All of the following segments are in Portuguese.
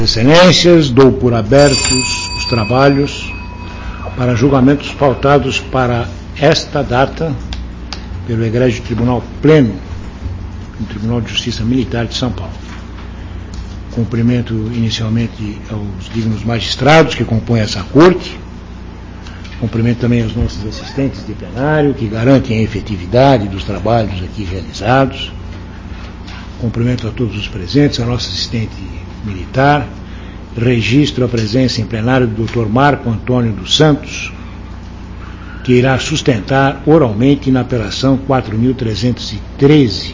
Excelências, dou por abertos os trabalhos para julgamentos pautados para esta data pelo Egrégio Tribunal Pleno, no Tribunal de Justiça Militar de São Paulo. Cumprimento inicialmente aos dignos magistrados que compõem essa corte, cumprimento também aos nossos assistentes de plenário que garantem a efetividade dos trabalhos aqui realizados, cumprimento a todos os presentes, a nossa assistente militar, registro a presença em plenário do Dr. Marco Antônio dos Santos, que irá sustentar oralmente na apelação 4.314,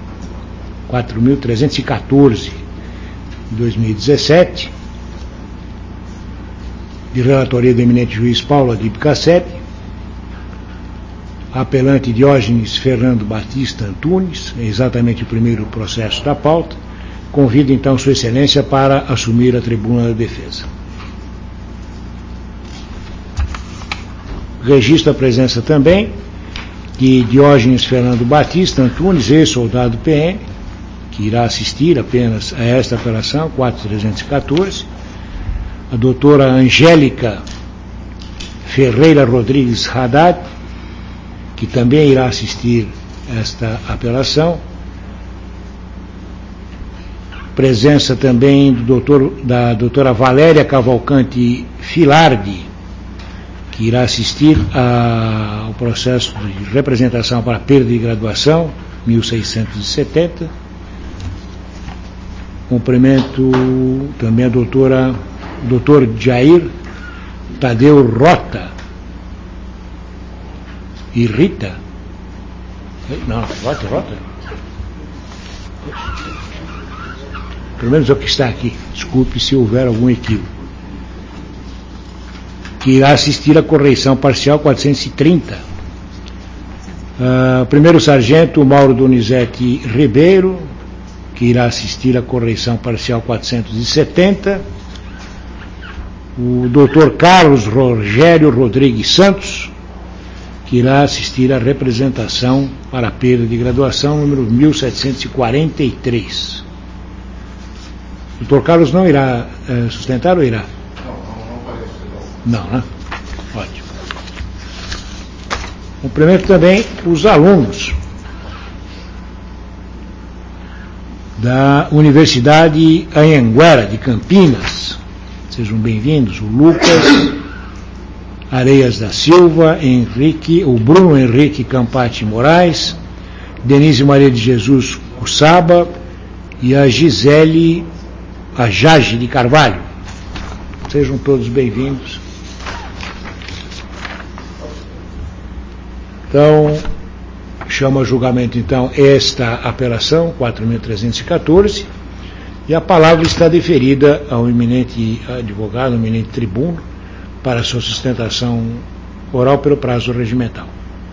de 2017, de relatoria do eminente juiz Paulo Adib Casseb, apelante Diógenes Fernando Batista Antunes, é exatamente o primeiro processo da pauta. Convido então Sua Excelência para assumir a tribuna da defesa. Registro a presença também de Diógenes Fernando Batista Antunes, ex-soldado PM, que irá assistir apenas a esta apelação, 4.314, a doutora Angélica Ferreira Rodrigues Haddad, que também irá assistir esta apelação. Presença também da doutora Valéria Cavalcante Filardi, que irá assistir ao processo de representação para perda de graduação, 1670. Cumprimento também a doutor Jair Tadeu Rota e Rita. Não, Rota. Pelo menos é o que está aqui, desculpe se houver algum equívoco, que irá assistir à correição parcial 430. Primeiro sargento Mauro Donizete Ribeiro, que irá assistir à correição parcial 470. O doutor Carlos Rogério Rodrigues Santos, que irá assistir à representação para a perda de graduação número 1743. O doutor Carlos não irá sustentar ou irá? Não parece. Não, né? Ótimo. Cumprimento também os alunos da Universidade Anhanguera de Campinas. Sejam bem-vindos. O Lucas Areias da Silva, o Bruno Henrique Campati Moraes, Denise Maria de Jesus Cussaba e a Jage de Carvalho. Sejam todos bem-vindos. Então, chamo a julgamento, então, esta apelação, 4.314, e a palavra está deferida ao eminente advogado, ao eminente tribuno, para sua sustentação oral pelo prazo regimental.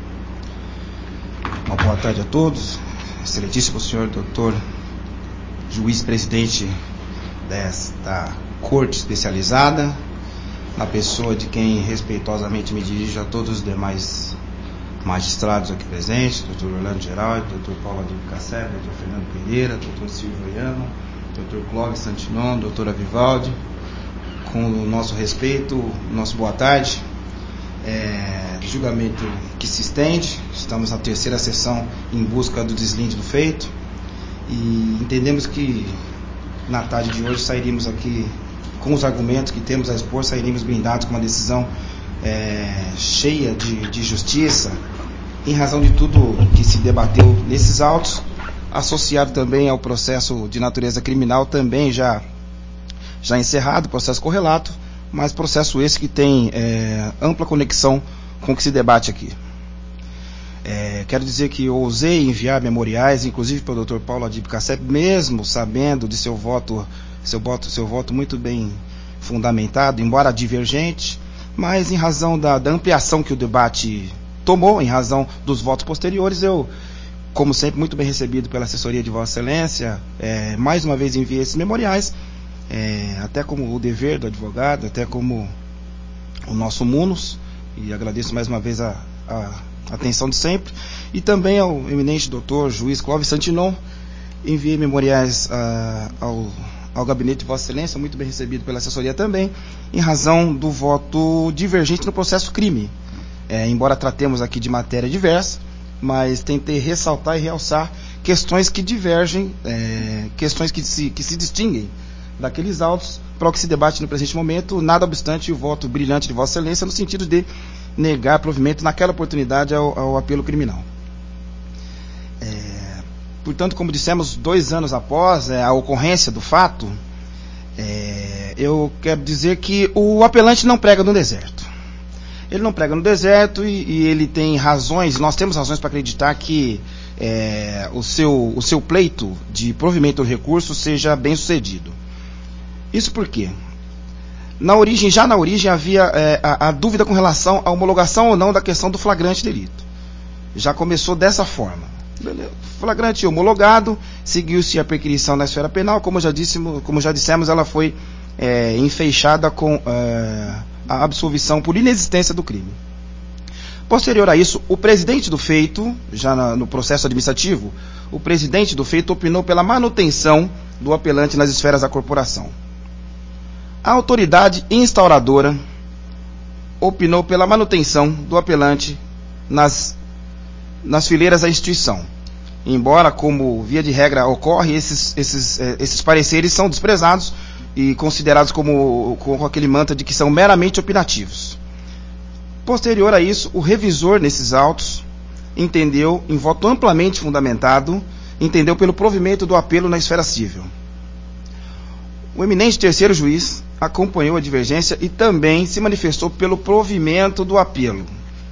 Uma boa tarde a todos. Excelentíssimo senhor doutor juiz-presidente desta corte especializada, na pessoa de quem respeitosamente me dirijo a todos os demais magistrados aqui presentes, doutor Orlando Geraldo, doutor Paulo Adib Casseb, doutor Fernando Pereira, doutor Silvio Oyama, doutor Clóvis Santinon, doutora Vivaldi, com o nosso respeito, nosso boa tarde. Julgamento que se estende, estamos na terceira sessão em busca do deslinde do feito e entendemos que na tarde de hoje sairíamos aqui com os argumentos que temos a expor, sairíamos blindados com uma decisão cheia de justiça, em razão de tudo que se debateu nesses autos, associado também ao processo de natureza criminal, também já encerrado, processo correlato, mas processo esse que tem ampla conexão com o que se debate aqui. Quero dizer que eu ousei enviar memoriais, inclusive para o Dr. Paulo Adib Casseb, mesmo sabendo de seu voto muito bem fundamentado, embora divergente, mas em razão da ampliação que o debate tomou, em razão dos votos posteriores, eu, como sempre, muito bem recebido pela assessoria de Vossa Excelência, mais uma vez enviei esses memoriais, até como o dever do advogado, até como o nosso munus, e agradeço mais uma vez a atenção de sempre, e também ao eminente doutor juiz Clóvis Santinon, enviei memoriais ao gabinete de Vossa Excelência, muito bem recebido pela assessoria também, em razão do voto divergente no processo crime. Embora tratemos aqui de matéria diversa, mas tentei ressaltar e realçar questões que divergem, questões que se distinguem daqueles autos para o que se debate no presente momento, nada obstante o voto brilhante de Vossa Excelência no sentido de negar provimento naquela oportunidade ao apelo criminal. Portanto, como dissemos, 2 anos após a ocorrência do fato, eu quero dizer que o apelante não prega no deserto. Ele não prega no deserto e ele tem razões, nós temos razões para acreditar que o seu pleito de provimento do recurso seja bem sucedido. Isso por quê? Já na origem havia a dúvida com relação à homologação ou não da questão do flagrante delito. Já começou dessa forma. Flagrante homologado, seguiu-se a perquisição na esfera penal, como já dissemos, ela foi enfeixada com a absolvição por inexistência do crime. Posterior a isso, o presidente do feito, já no processo administrativo, o presidente do feito opinou pela manutenção do apelante nas esferas da corporação. A autoridade instauradora opinou pela manutenção do apelante nas fileiras da instituição. Embora, como via de regra ocorre, esses pareceres são desprezados e considerados com aquele mantra de que são meramente opinativos. Posterior a isso, o revisor nesses autos entendeu, em voto amplamente fundamentado, entendeu pelo provimento do apelo na esfera civil. O eminente terceiro juiz acompanhou a divergência e também se manifestou pelo provimento do apelo.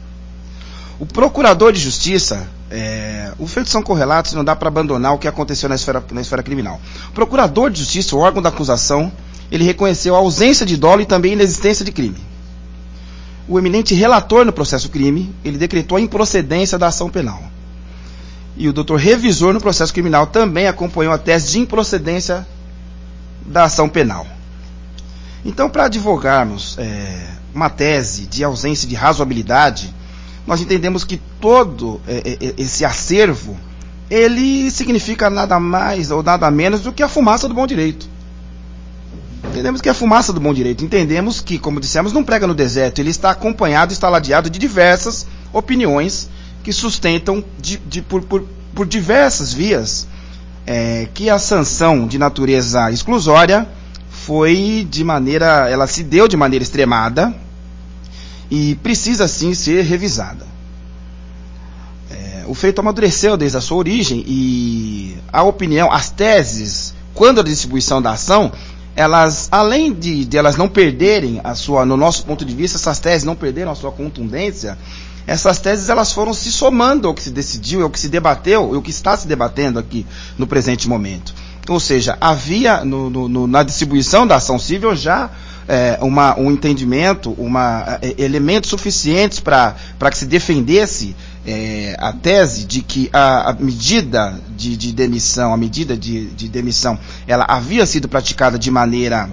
O procurador de justiça, os feitos são correlatos, não dá para abandonar o que aconteceu na esfera criminal. O procurador de justiça, o órgão da acusação, ele reconheceu a ausência de dolo e também a inexistência de crime. O eminente relator no processo crime, ele decretou a improcedência da ação penal. E o doutor revisor no processo criminal também acompanhou a tese de improcedência da ação penal. Então, para advogarmos uma tese de ausência de razoabilidade, nós entendemos que todo esse acervo, ele significa nada mais ou nada menos do que a fumaça do bom direito. Entendemos que é a fumaça do bom direito. Entendemos que, como dissemos, não prega no deserto. Ele está acompanhado, está ladeado de diversas opiniões que sustentam por diversas vias que a sanção de natureza exclusória ela se deu de maneira extremada e precisa sim ser revisada. O feito amadureceu desde a sua origem e a opinião, as teses, quando a distribuição da ação, elas, além de elas não perderem no nosso ponto de vista, essas teses não perderam a sua contundência, essas teses elas foram se somando ao que se decidiu, ao que se debateu e ao que está se debatendo aqui no presente momento. Ou seja, havia na distribuição da ação civil já um entendimento, elementos suficientes para que se defendesse a tese de que a medida de demissão, ela havia sido praticada de maneira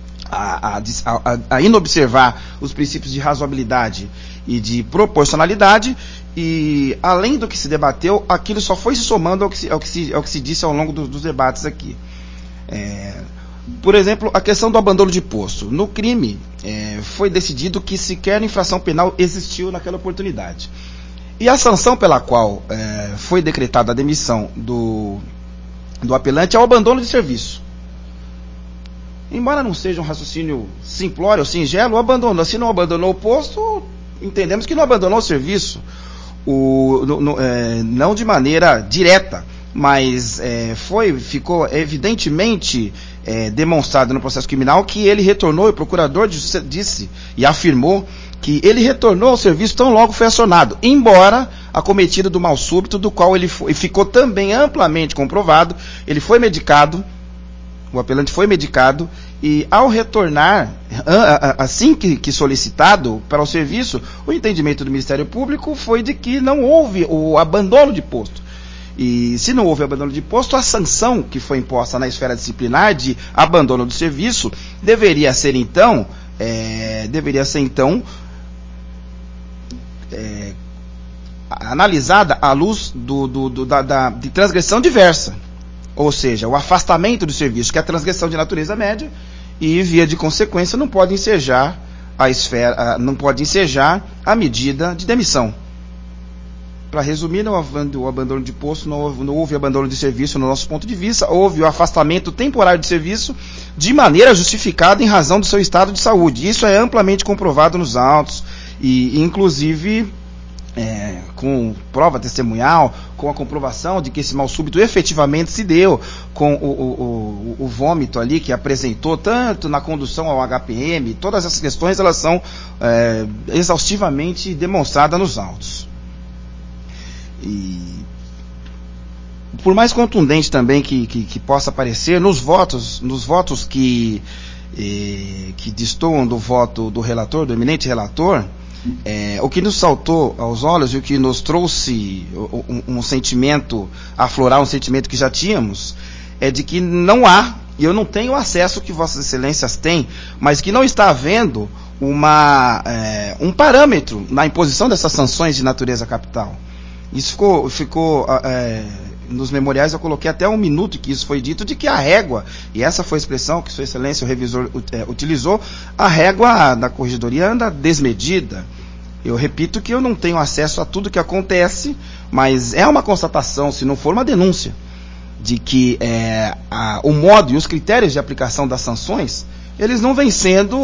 a inobservar os princípios de razoabilidade e de proporcionalidade, e além do que se debateu, aquilo só foi se somando ao que se disse ao longo dos debates aqui. Por exemplo, a questão do abandono de posto. No crime, foi decidido que sequer infração penal existiu naquela oportunidade. E a sanção pela qual foi decretada a demissão do apelante é o abandono de serviço. Embora não seja um raciocínio simplório ou singelo, abandonou. Se não abandonou o posto, entendemos que não abandonou o serviço. Não de maneira direta, mas ficou evidentemente demonstrado no processo criminal que ele retornou, e o procurador de justiça disse e afirmou que ele retornou ao serviço tão logo foi acionado, embora acometido do mal súbito, do qual ele ficou também amplamente comprovado. Ele foi medicado, o apelante foi medicado, e ao retornar, assim que solicitado para o serviço, o entendimento do Ministério Público foi de que não houve o abandono de posto. E se não houve abandono de posto, a sanção que foi imposta na esfera disciplinar de abandono do serviço deveria ser então analisada à luz de transgressão diversa. ou seja, o afastamento do serviço, que é a transgressão de natureza média, e, via de consequência, não pode ensejar a medida de demissão. Para resumir, não houve o abandono de posto, não houve abandono de serviço no nosso ponto de vista, houve o afastamento temporário de serviço de maneira justificada em razão do seu estado de saúde. Isso é amplamente comprovado nos autos, e inclusive com prova testemunhal, com a comprovação de que esse mal súbito efetivamente se deu, com o vômito ali que apresentou tanto na condução ao HPM. Todas essas questões elas são exaustivamente demonstradas nos autos. E por mais contundente também que possa parecer, nos votos que destoam do voto do relator, do eminente relator, o que nos saltou aos olhos e o que nos trouxe um sentimento, aflorar um sentimento que já tínhamos, é de que não há, e eu não tenho acesso que Vossas Excelências têm, mas que não está havendo um parâmetro na imposição dessas sanções de natureza capital. Isso ficou nos memoriais, eu coloquei até 1 minuto que isso foi dito, de que a régua, e essa foi a expressão que Sua Excelência, o revisor, utilizou, a régua da corregedoria anda desmedida. Eu repito que eu não tenho acesso a tudo que acontece, mas é uma constatação, se não for uma denúncia, de que o modo e os critérios de aplicação das sanções, eles não vêm sendo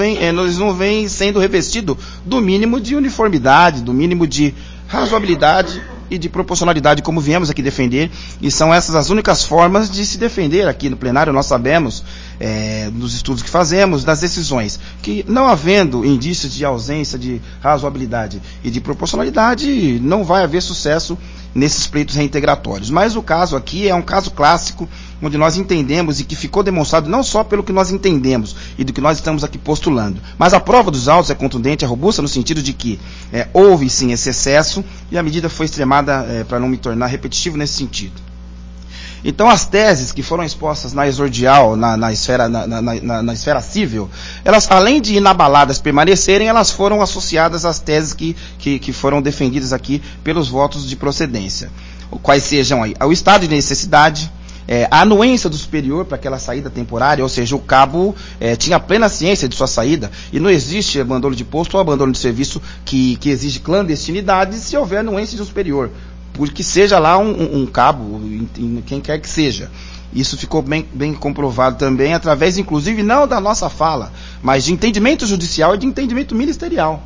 revestidos do mínimo de uniformidade, do mínimo de razoabilidade e de proporcionalidade, como viemos aqui defender, e são essas as únicas formas de se defender aqui no plenário. Nós sabemos, nos estudos que fazemos, das decisões, que não havendo indícios de ausência de razoabilidade e de proporcionalidade, não vai haver sucesso nesses pleitos reintegratórios. Mas o caso aqui é um caso clássico, onde nós entendemos, e que ficou demonstrado não só pelo que nós entendemos e do que nós estamos aqui postulando, mas a prova dos autos é contundente, é robusta, no sentido de que houve sim esse excesso, e a medida foi extremada para não me tornar repetitivo nesse sentido. Então, as teses que foram expostas na exordial, na esfera civil, elas, além de inabaladas permanecerem, elas foram associadas às teses que foram defendidas aqui pelos votos de procedência. Quais sejam aí o estado de necessidade, a anuência do superior para aquela saída temporária, ou seja, o cabo tinha plena ciência de sua saída, e não existe abandono de posto ou abandono de serviço que exige clandestinidade se houver anuência de um superior, porque seja lá um cabo, quem quer que seja. Isso ficou bem comprovado também, através, inclusive, não da nossa fala, mas de entendimento judicial e de entendimento ministerial.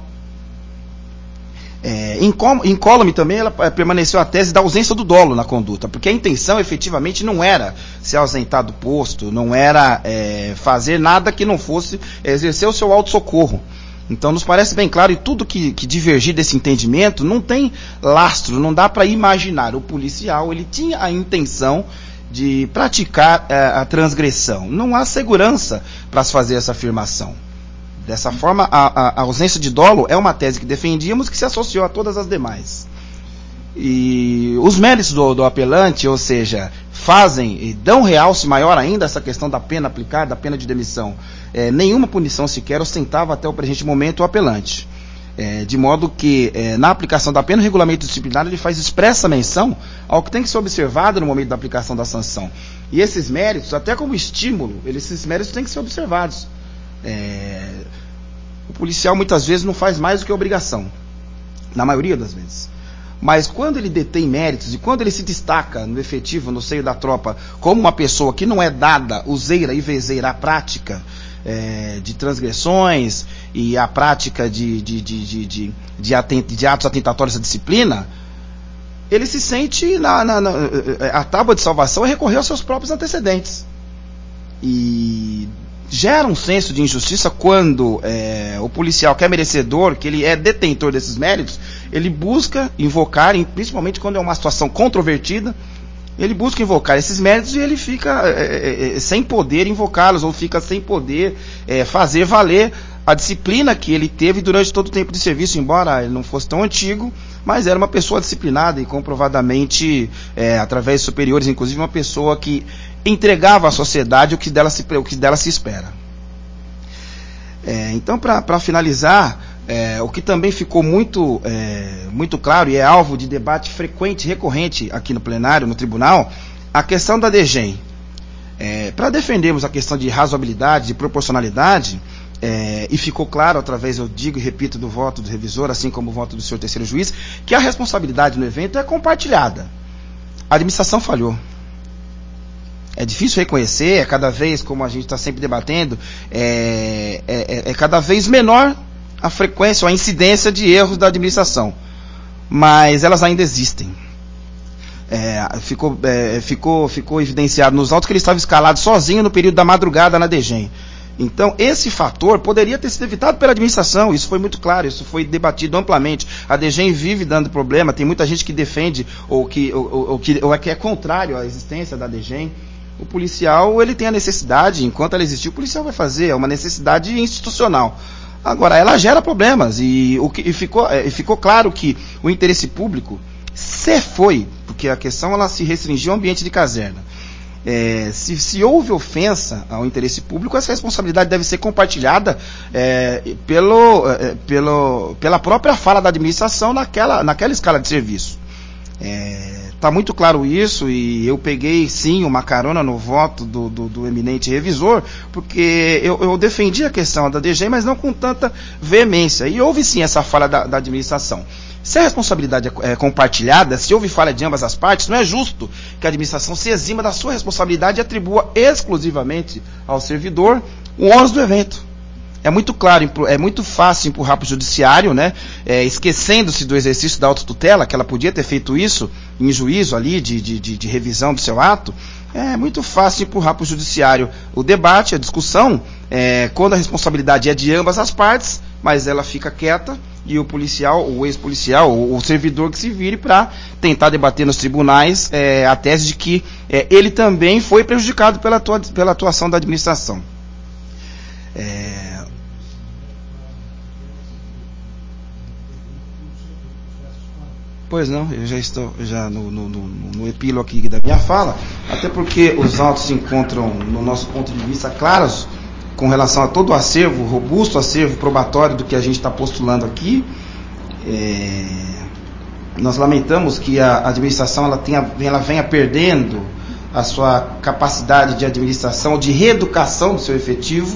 Incólume também, ela permaneceu a tese da ausência do dolo na conduta, porque a intenção efetivamente não era se ausentar do posto, não era fazer nada que não fosse exercer o seu auto-socorro. Então nos parece bem claro, e tudo que divergir desse entendimento não tem lastro, não dá para imaginar. O policial, ele tinha a intenção de praticar a transgressão. Não há segurança para se fazer essa afirmação. Dessa forma, a ausência de dolo é uma tese que defendíamos, que se associou a todas as demais. E os méritos do apelante, ou seja, fazem e dão realce maior ainda essa questão da pena aplicada, da pena de demissão. Nenhuma punição sequer ostentava até o presente momento o apelante. De modo que, na aplicação da pena, o regulamento disciplinar ele faz expressa menção ao que tem que ser observado no momento da aplicação da sanção. E esses méritos, até como estímulo, esses méritos têm que ser observados. O policial muitas vezes não faz mais do que obrigação, na maioria das vezes. Mas quando ele detém méritos e quando ele se destaca no efetivo, no seio da tropa, como uma pessoa que não é dada, useira e vezeira à prática de transgressões e à prática de atos atentatórios à disciplina, ele se sente a tábua de salvação é recorrer aos seus próprios antecedentes. E gera um senso de injustiça quando o policial que é merecedor, que ele é detentor desses méritos, ele busca invocar, principalmente quando é uma situação controvertida, ele busca invocar esses méritos e ele fica sem poder invocá-los, ou fica sem poder fazer valer a disciplina que ele teve durante todo o tempo de serviço, embora ele não fosse tão antigo, mas era uma pessoa disciplinada e comprovadamente, através de superiores, inclusive uma pessoa que entregava à sociedade o que dela se espera. Então, para finalizar, o que também ficou muito claro e é alvo de debate frequente, recorrente aqui no plenário, no tribunal, a questão da DGEM, para defendermos a questão de razoabilidade, de proporcionalidade, e ficou claro através, eu digo e repito, do voto do revisor, assim como o voto do senhor terceiro juiz, que a responsabilidade no evento é compartilhada. A administração falhou. É difícil reconhecer, cada vez, como a gente está sempre debatendo, cada vez menor a frequência ou a incidência de erros da administração. Mas elas ainda existem. Ficou evidenciado nos autos que ele estava escalado sozinho no período da madrugada na DGEM. Então, esse fator poderia ter sido evitado pela administração, isso foi muito claro, isso foi debatido amplamente. A DGEM vive dando problema, tem muita gente que defende ou que é contrário à existência da DGEM. O policial, ele tem a necessidade, enquanto ela existir, o policial vai fazer, é uma necessidade institucional. Agora, ela gera problemas, e ficou claro que o interesse público foi, porque a questão ela se restringiu ao ambiente de caserna. Se houve ofensa ao interesse público, essa responsabilidade deve ser compartilhada pela própria fala da administração naquela escala de serviço. Está muito claro isso, e eu peguei sim uma carona no voto do eminente revisor, porque eu defendi a questão da DGEM, mas não com tanta veemência, e houve sim essa fala da administração. Se a responsabilidade é compartilhada, se houve falha de ambas as partes, não é justo que a administração se exima da sua responsabilidade e atribua exclusivamente ao servidor o ônus do evento. É muito claro, é muito fácil empurrar para o judiciário, né? Esquecendo-se do exercício da autotutela, que ela podia ter feito isso em juízo ali, de revisão do seu ato. É muito fácil empurrar para o judiciário o debate, a discussão, quando a responsabilidade é de ambas as partes, mas ela fica quieta, e o policial, o ex-policial, o servidor que se vire para tentar debater nos tribunais a tese de que ele também foi prejudicado pela atuação da administração. Pois não, eu já estou no epílogo aqui da minha fala, até porque os autos se encontram, no nosso ponto de vista, claros com relação a todo o acervo, robusto acervo probatório do que a gente está postulando aqui. Nós lamentamos que a administração ela venha perdendo a sua capacidade de administração, de reeducação do seu efetivo,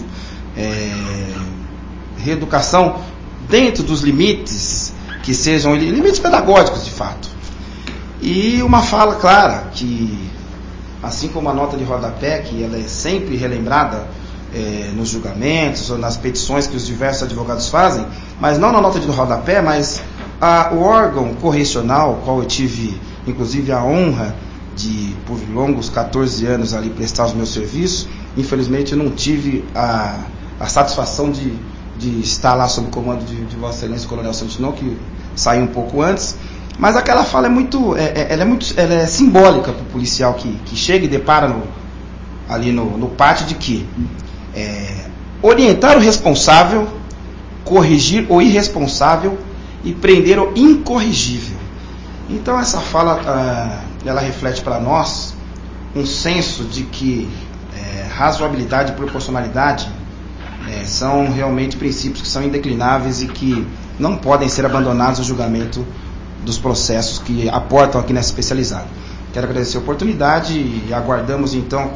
reeducação dentro dos limites que sejam limites pedagógicos, de fato. E uma fala clara, que assim como a nota de rodapé, que ela é sempre relembrada nos julgamentos ou nas petições que os diversos advogados fazem, mas não na nota de rodapé, mas o órgão correcional, qual eu tive inclusive a honra de, por longos 14 anos ali, prestar os meus serviços, infelizmente eu não tive a satisfação de estar lá sob o comando de Vossa Excelência, Coronel Santinon, que saiu um pouco antes, mas aquela fala ela é simbólica para o policial que chega e depara ali no pátio de que orientar o responsável, corrigir o irresponsável e prender o incorrigível. Então essa fala ela reflete para nós um senso de que razoabilidade e proporcionalidade são realmente princípios que são indeclináveis e que não podem ser abandonados ao julgamento dos processos que aportam aqui nessa especializada. Quero agradecer a oportunidade e aguardamos então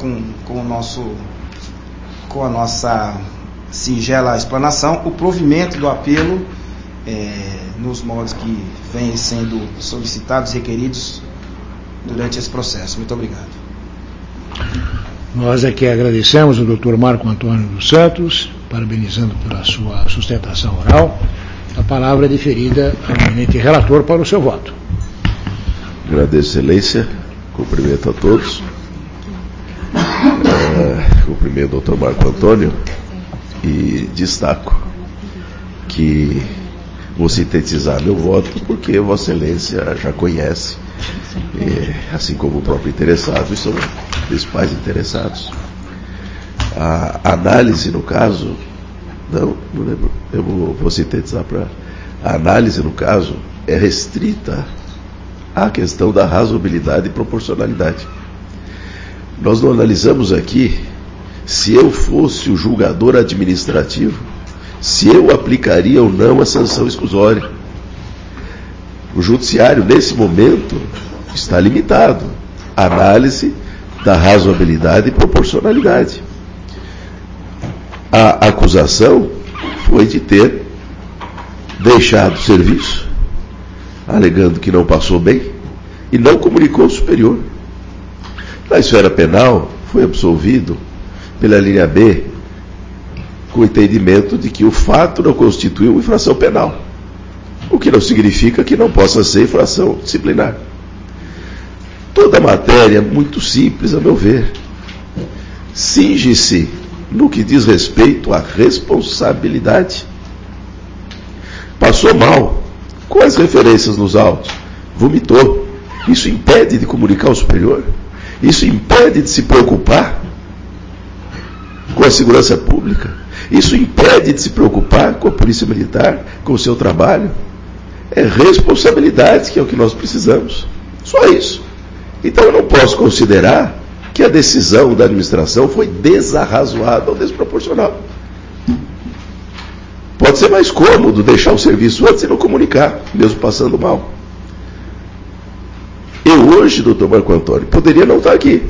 com a nossa singela explanação o provimento do apelo nos moldes que vêm sendo solicitados e requeridos durante esse processo. Muito obrigado. Nós aqui agradecemos ao Dr. Marco Antônio dos Santos, parabenizando pela sua sustentação oral. A palavra é deferida ao eminente relator para o seu voto. Agradeço, Excelência, cumprimento a todos. Cumprimento o Dr. Marco Antônio e destaco que vou sintetizar meu voto porque Vossa Excelência já conhece, assim como o próprio interessado, e são os principais interessados. A análise, no caso, não lembro, eu vou sintetizar para. A análise, no caso, é restrita à questão da razoabilidade e proporcionalidade. Nós não analisamos aqui se eu fosse o julgador administrativo, se eu aplicaria ou não a sanção exclusória. O judiciário, nesse momento, está limitado à análise da razoabilidade e proporcionalidade. A acusação foi de ter deixado o serviço, alegando que não passou bem, e não comunicou ao superior. Na esfera penal, foi absolvido pela linha B, com o entendimento de que o fato não constitui uma infração penal, o que não significa que não possa ser infração disciplinar. Toda a matéria é muito simples, a meu ver. Cinge-se no que diz respeito à responsabilidade. Passou mal. Quais referências nos autos? Vomitou. Isso impede de comunicar ao superior? Isso impede de se preocupar com a segurança pública? Isso impede de se preocupar com a polícia militar, com o seu trabalho? É responsabilidade que é o que nós precisamos. Só isso. Então eu não posso considerar que a decisão da administração foi desarrazoada ou desproporcional. Pode ser mais cômodo deixar o serviço antes e não comunicar, mesmo passando mal. Eu hoje, doutor Marco Antônio, poderia não estar aqui.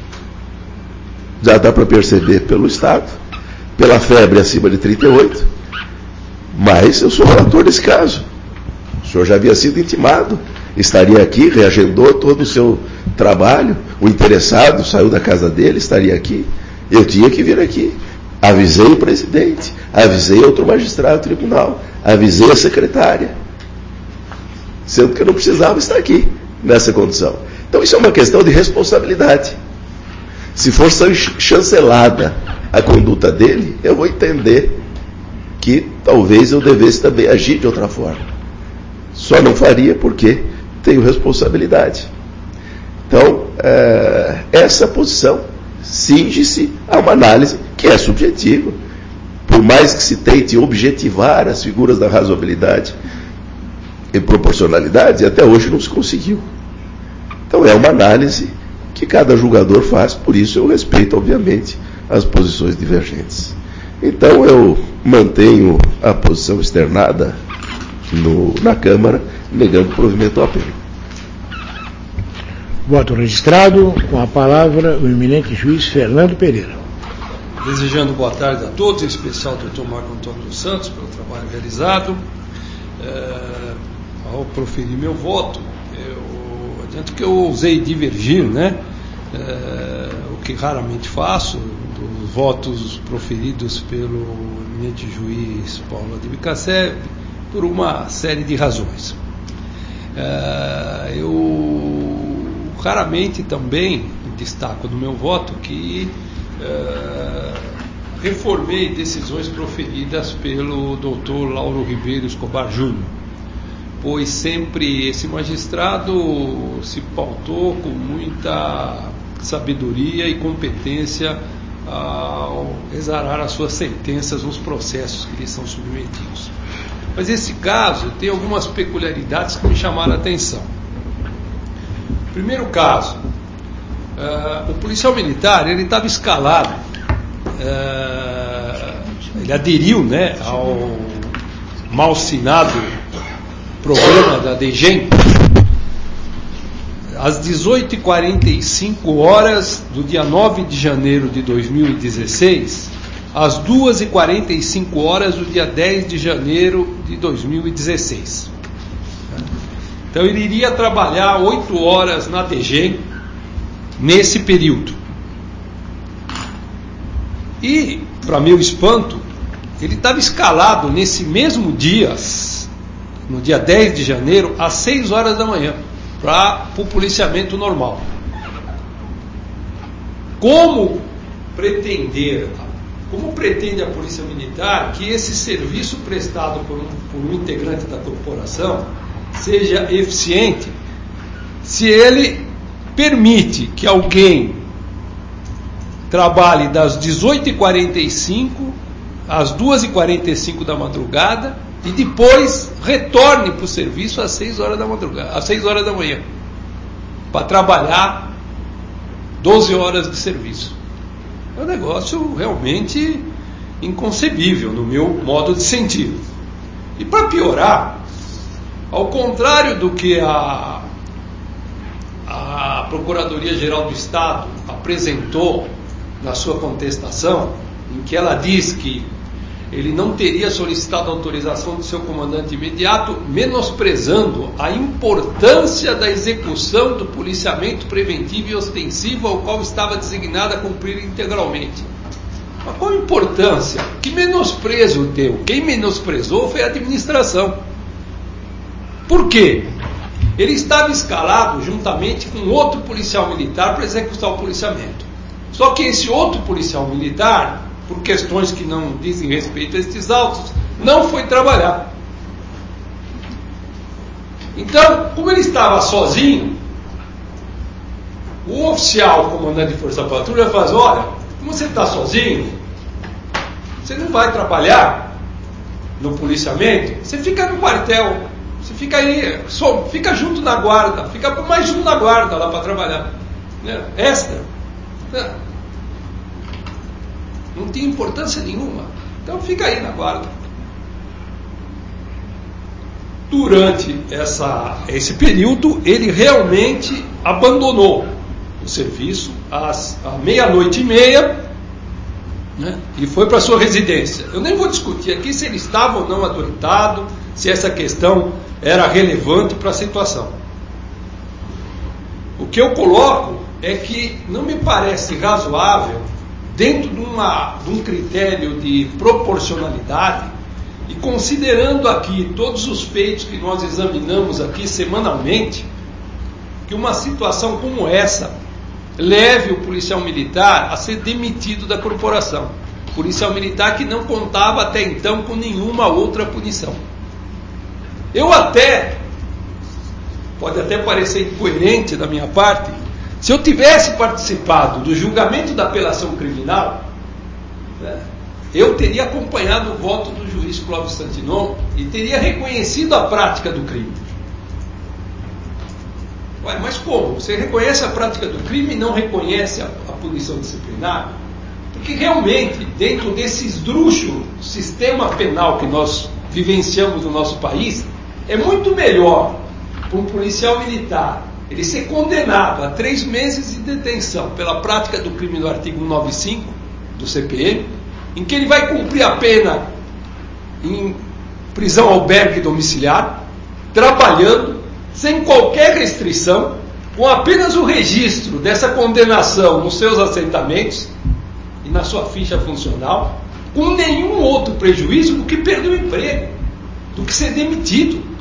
Já dá para perceber pelo estado, pela febre acima de 38, mas eu sou relator desse caso. O senhor já havia sido intimado, estaria aqui, reagendou todo o seu trabalho, o interessado saiu da casa dele, estaria aqui, eu tinha que vir aqui. Avisei o presidente, avisei outro magistrado do tribunal, avisei a secretária, sendo que eu não precisava estar aqui, nessa condição. Então isso é uma questão de responsabilidade. Se for chancelada a conduta dele, eu vou entender que talvez eu devesse também agir de outra forma. Só não faria porque tenho responsabilidade. Então, essa posição cinge-se a uma análise que é subjetiva. Por mais que se tente objetivar as figuras da razoabilidade e proporcionalidade, até hoje não se conseguiu. Então, é uma análise que cada julgador faz, por isso eu respeito, obviamente, as posições divergentes. Então, eu mantenho a posição externada na Câmara, negando o provimento ao apelo. Voto registrado. Com a palavra, o eminente juiz Fernando Pereira. Desejando boa tarde a todos, em especial ao doutor Marco Antônio dos Santos, pelo trabalho realizado. Ao proferir meu voto, adianto que eu ousei divergir, né? O que raramente faço, dos votos proferidos pelo eminente juiz Paulo Adbicasseb, por uma série de razões. Eu raramente também destaco no meu voto que reformei decisões proferidas pelo doutor Lauro Ribeiro Escobar Júnior, pois sempre esse magistrado se pautou com muita sabedoria e competência ao exarar as suas sentenças nos processos que lhe são submetidos. Mas esse caso tem algumas peculiaridades que me chamaram a atenção. Primeiro caso, o policial militar, ele estava escalado, ele aderiu, né, ao mal-sinado programa da DGEM, às 18h45 do dia 9 de janeiro de 2016, às 2h45 do dia 10 de janeiro de 2016. Então ele iria trabalhar 8 horas na DGEM nesse período. E, para meu espanto, ele estava escalado nesse mesmo dia, no dia 10 de janeiro, às 6 horas da manhã, para o policiamento normal. Como pretende a Polícia Militar que esse serviço prestado por um integrante da corporação seja eficiente se ele permite que alguém trabalhe das 18h45 às 2h45 da madrugada e depois retorne para o serviço às 6 horas da manhã, para trabalhar 12 horas de serviço? É um negócio realmente inconcebível no meu modo de sentir. E para piorar, ao contrário do que a Procuradoria-Geral do Estado apresentou na sua contestação, em que ela diz que ele não teria solicitado autorização do seu comandante imediato, menosprezando a importância da execução do policiamento preventivo e ostensivo ao qual estava designado a cumprir integralmente. Mas qual a importância? Que menosprezo deu? Quem menosprezou foi a administração. Por quê? Ele estava escalado juntamente com outro policial militar para executar o policiamento. Só que esse outro policial militar, por questões que não dizem respeito a estes autos, não foi trabalhar. Então, como ele estava sozinho, o oficial, o comandante de Força Patrulha, faz: olha, como você está sozinho, você não vai trabalhar no policiamento, você fica no quartel, você fica aí, fica junto na guarda, fica mais um na guarda lá para trabalhar, né? Extra. Não tinha importância nenhuma. Então fica aí na guarda. Durante esse período, ele realmente abandonou o serviço à 00:30, né, e foi para sua residência. Eu nem vou discutir aqui se ele estava ou não adoentado, se essa questão era relevante para a situação. O que eu coloco é que não me parece razoável, dentro de um critério de proporcionalidade, e considerando aqui todos os feitos que nós examinamos aqui semanalmente, que uma situação como essa leve o policial militar a ser demitido da corporação. Policial militar que não contava até então com nenhuma outra punição. Pode até parecer incoerente da minha parte, se eu tivesse participado do julgamento da apelação criminal, né, eu teria acompanhado o voto do juiz Clóvis Santinon e teria reconhecido a prática do crime. Ué, mas como? Você reconhece a prática do crime e não reconhece a punição disciplinar? Porque realmente, dentro desse esdrúxulo sistema penal que nós vivenciamos no nosso país, é muito melhor para um policial militar ele ser condenado a 3 meses de detenção pela prática do crime do artigo 195 do CPM, em que ele vai cumprir a pena em prisão albergue domiciliar, trabalhando, sem qualquer restrição, com apenas o registro dessa condenação nos seus assentamentos e na sua ficha funcional, com nenhum outro prejuízo do que perder o emprego, do que ser demitido.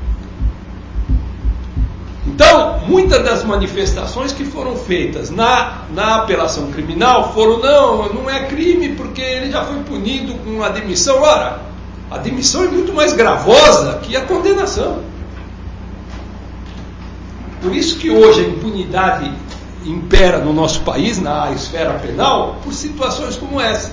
Então, muitas das manifestações que foram feitas na apelação criminal foram: não é crime porque ele já foi punido com a demissão. Ora, a demissão é muito mais gravosa que a condenação. Por isso que hoje a impunidade impera no nosso país, na esfera penal, por situações como essa.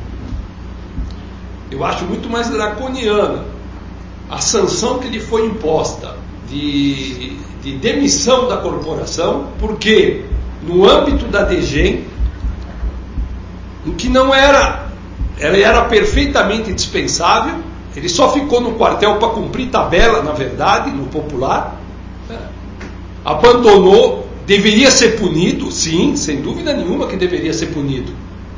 Eu acho muito mais draconiana a sanção que lhe foi imposta de demissão da corporação, porque no âmbito da DGEM, em que não ela era perfeitamente dispensável, ele só ficou no quartel para cumprir tabela, na verdade, no popular, abandonou, deveria ser punido, sim, sem dúvida nenhuma que deveria ser punido.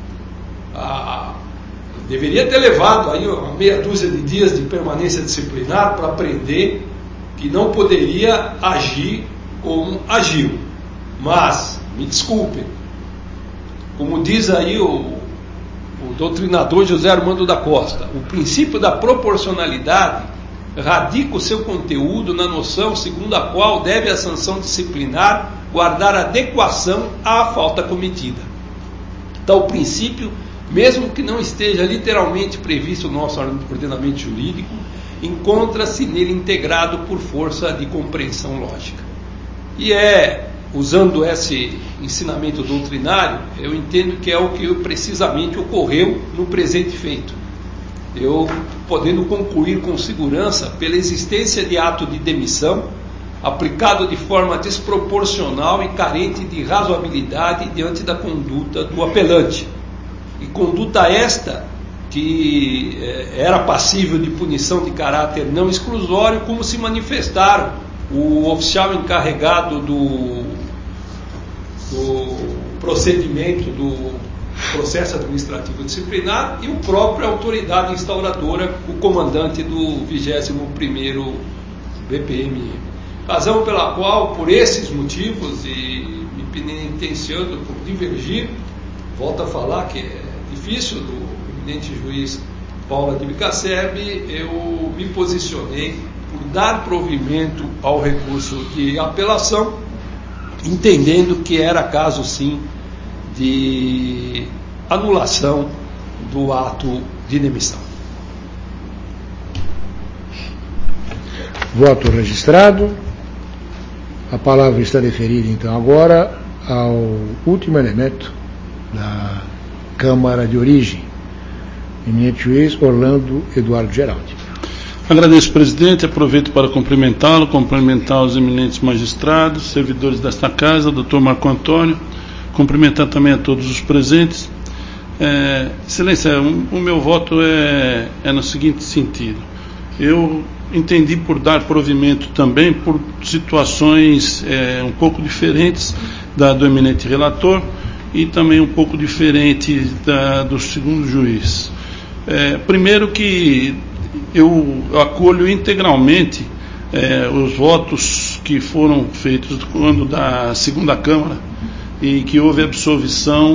Deveria ter levado aí uma meia dúzia de dias de permanência disciplinar para aprender que não poderia agir como agiu. Mas, me desculpem, como diz aí o doutrinador José Armando da Costa, o princípio da proporcionalidade radica o seu conteúdo na noção segundo a qual deve a sanção disciplinar guardar adequação à falta cometida. Tal princípio, mesmo que não esteja literalmente previsto no nosso ordenamento jurídico, encontra-se nele integrado por força de compreensão lógica. E usando esse ensinamento doutrinário, eu entendo que é o que precisamente ocorreu no presente feito. Eu podendo concluir com segurança pela existência de ato de demissão aplicado de forma desproporcional e carente de razoabilidade diante da conduta do apelante. E conduta esta que era passível de punição de caráter não exclusório, como se manifestaram o oficial encarregado procedimento do processo administrativo disciplinar e o próprio autoridade instauradora, o comandante do 21º BPM. Razão pela qual, por esses motivos, e me penitenciando por divergir, volto a falar que é difícil, do eminente juiz Paulo Adibicaceb, eu me posicionei por dar provimento ao recurso de apelação, entendendo que era caso sim de anulação do ato de demissão. Voto registrado. A palavra está deferida então agora ao último elemento da Câmara de origem, eminente juiz Orlando Eduardo Geraldi. Agradeço, presidente, aproveito para cumprimentar os eminentes magistrados, servidores desta casa, doutor Marco Antônio, cumprimentar também a todos os presentes. Excelência, o meu voto é no seguinte sentido: eu entendi por dar provimento também por situações um pouco diferentes do eminente relator e também um pouco diferente do segundo juiz. Primeiro que eu acolho integralmente os votos que foram feitos quando da segunda Câmara e que houve absolvição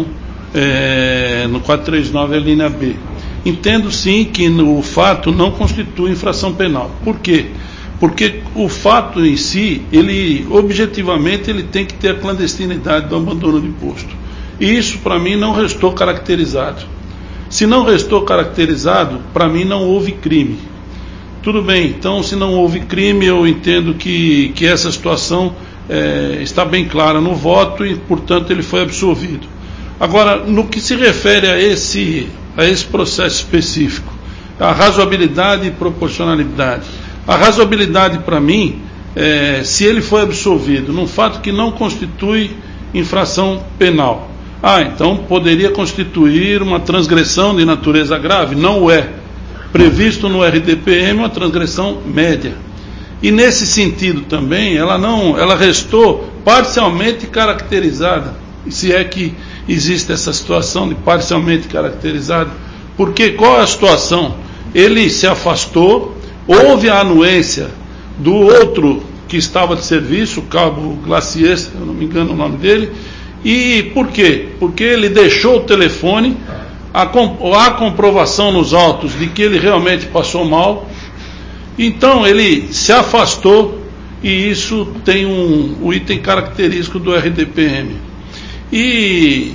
no 439, a linha B. Entendo sim que o fato não constitui infração penal. Por quê? Porque o fato em si, objetivamente, ele tem que ter a clandestinidade do abandono de posto. E isso, para mim, não restou caracterizado. Se não restou caracterizado, para mim não houve crime. Tudo bem, então, se não houve crime, eu entendo que essa situação está bem clara no voto e, portanto, ele foi absolvido. Agora, no que se refere a esse processo específico, a razoabilidade e proporcionalidade. A razoabilidade, para mim, se ele foi absolvido num fato que não constitui infração penal. Então poderia constituir uma transgressão de natureza grave? Não o é. Previsto no RDPM uma transgressão média. E nesse sentido também, ela restou parcialmente caracterizada, se é que existe essa situação de parcialmente caracterizado. Porque qual é a situação? Ele se afastou, houve a anuência do outro que estava de serviço, o cabo Glacier, se eu não me engano o nome dele. E por quê? Porque ele deixou o telefone, há comprovação nos autos de que ele realmente passou mal. Então ele se afastou e isso tem o item característico do RDPM. E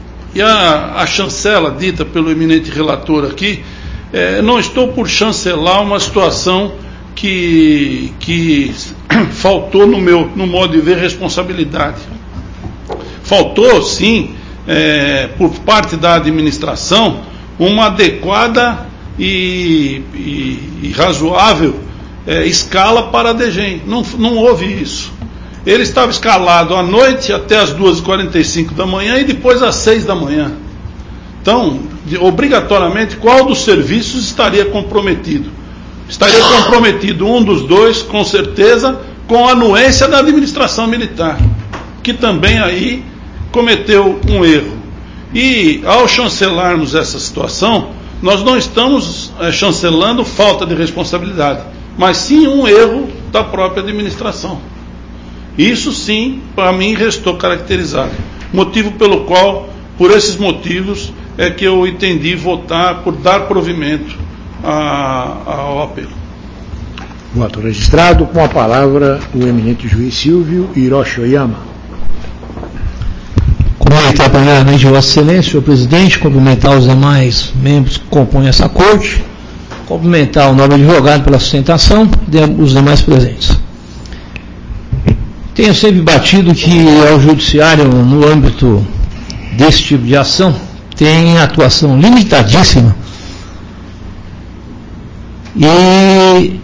a chancela dita pelo eminente relator aqui, não estou por chancelar uma situação que faltou no modo de ver responsabilidade. Faltou, sim, por parte da administração, uma adequada e razoável escala para a DGEM. Não houve isso. Ele estava escalado à noite até as 2h45 da manhã e depois às 6 da manhã. Então, obrigatoriamente, qual dos serviços estaria comprometido? Estaria comprometido um dos dois, com certeza, com a anuência da administração militar, que também aí cometeu um erro. E ao chancelarmos essa situação, nós não estamos chancelando falta de responsabilidade, mas sim um erro da própria administração. Isso sim, para mim, restou caracterizado. Motivo pelo qual, por esses motivos, é que eu entendi votar por dar provimento ao apelo. Voto registrado. Com a palavra o eminente juiz Silvio Hiroshi Oyama. Cumprimentar primeiramente Vossa Excelência, senhor presidente, cumprimentar os demais membros que compõem essa corte, cumprimentar o nobre advogado pela sustentação e os demais presentes. Tenho sempre batido que o judiciário, no âmbito desse tipo de ação, tem atuação limitadíssima e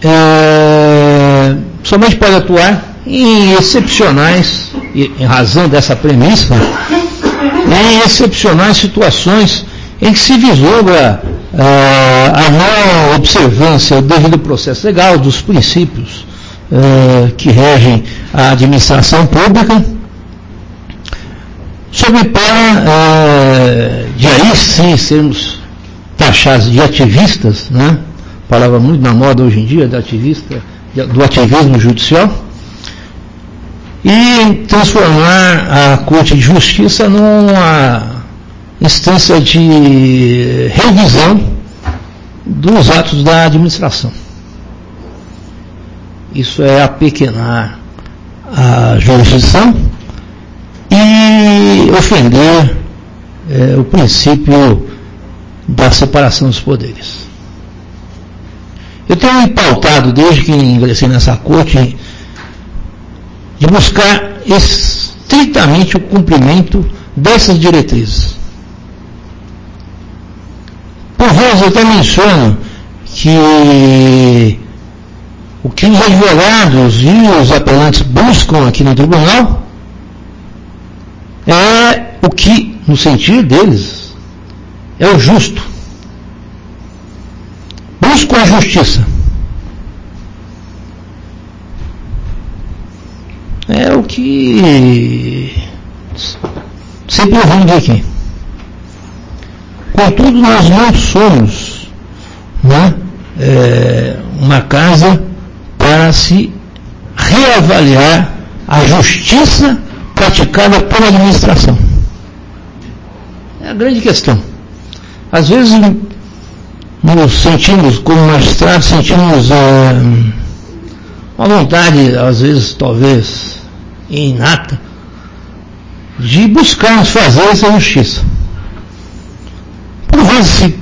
somente pode atuar em excepcionais, em razão dessa premissa, em excepcionais situações em que se vislumbra a não observância do devido processo legal, dos princípios que regem a administração pública, sobre para, de aí sim sermos taxados de ativistas, né? Palavra muito na moda hoje em dia, do ativismo judicial, e transformar a Corte de Justiça numa instância de revisão dos atos da administração. Isso é apequenar a jurisdição e ofender o princípio da separação dos poderes. Eu tenho me pautado, desde que ingressei nessa corte, de buscar estritamente o cumprimento dessas diretrizes. Por vezes eu até menciono que o que os advogados e os apelantes buscam aqui no tribunal é o que, no sentido deles, é o justo. Buscam a justiça. É o que sempre ouvimos aqui. Contudo, nós não somos, né, uma casa para se reavaliar a justiça praticada pela administração. É a grande questão. Às vezes nos sentimos, como magistrados, sentimos uma vontade, às vezes talvez inata, de buscarmos fazer essa justiça. Por vezes se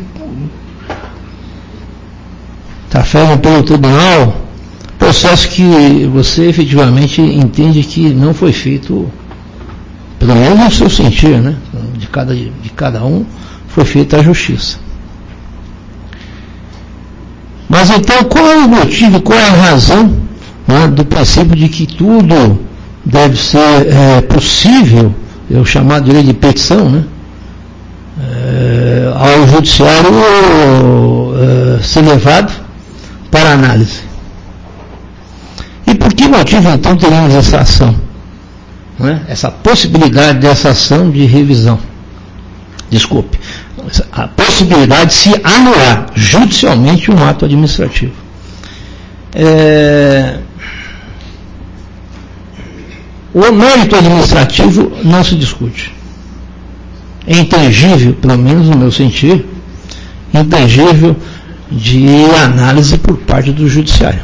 trafegam pelo tribunal processo que você efetivamente entende que não foi feito, pelo menos no seu sentir, né? De cada um foi feita a justiça. Mas então, qual é o motivo, qual é a razão, né, do princípio de que tudo deve ser possível, eu chamar de direito de petição, né, ao judiciário ser levado para análise? E por que motivo então teríamos essa ação? Né, essa possibilidade dessa ação de revisão? Desculpe. A possibilidade de se anular judicialmente um ato administrativo. O mérito administrativo não se discute. É intangível, pelo menos no meu sentir, intangível de análise por parte do judiciário.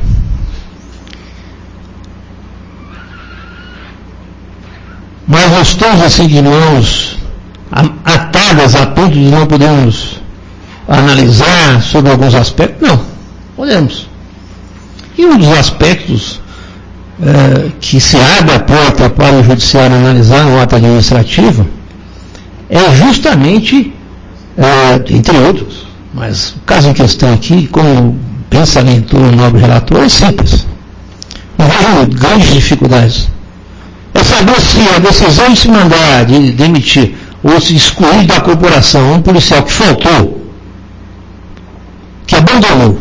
Mas nós estamos assim de mãos atadas a ponto de não podermos analisar sobre alguns aspectos? Não, podemos. E um dos aspectos que se abre a porta para o judiciário analisar no ato administrativo é justamente, entre outros, mas o caso em questão aqui, como bem salientou o nobre relator, é simples. Não vejo grandes dificuldades. É saber se a decisão de se mandar de demitir ou se excluir da corporação um policial que faltou, que abandonou.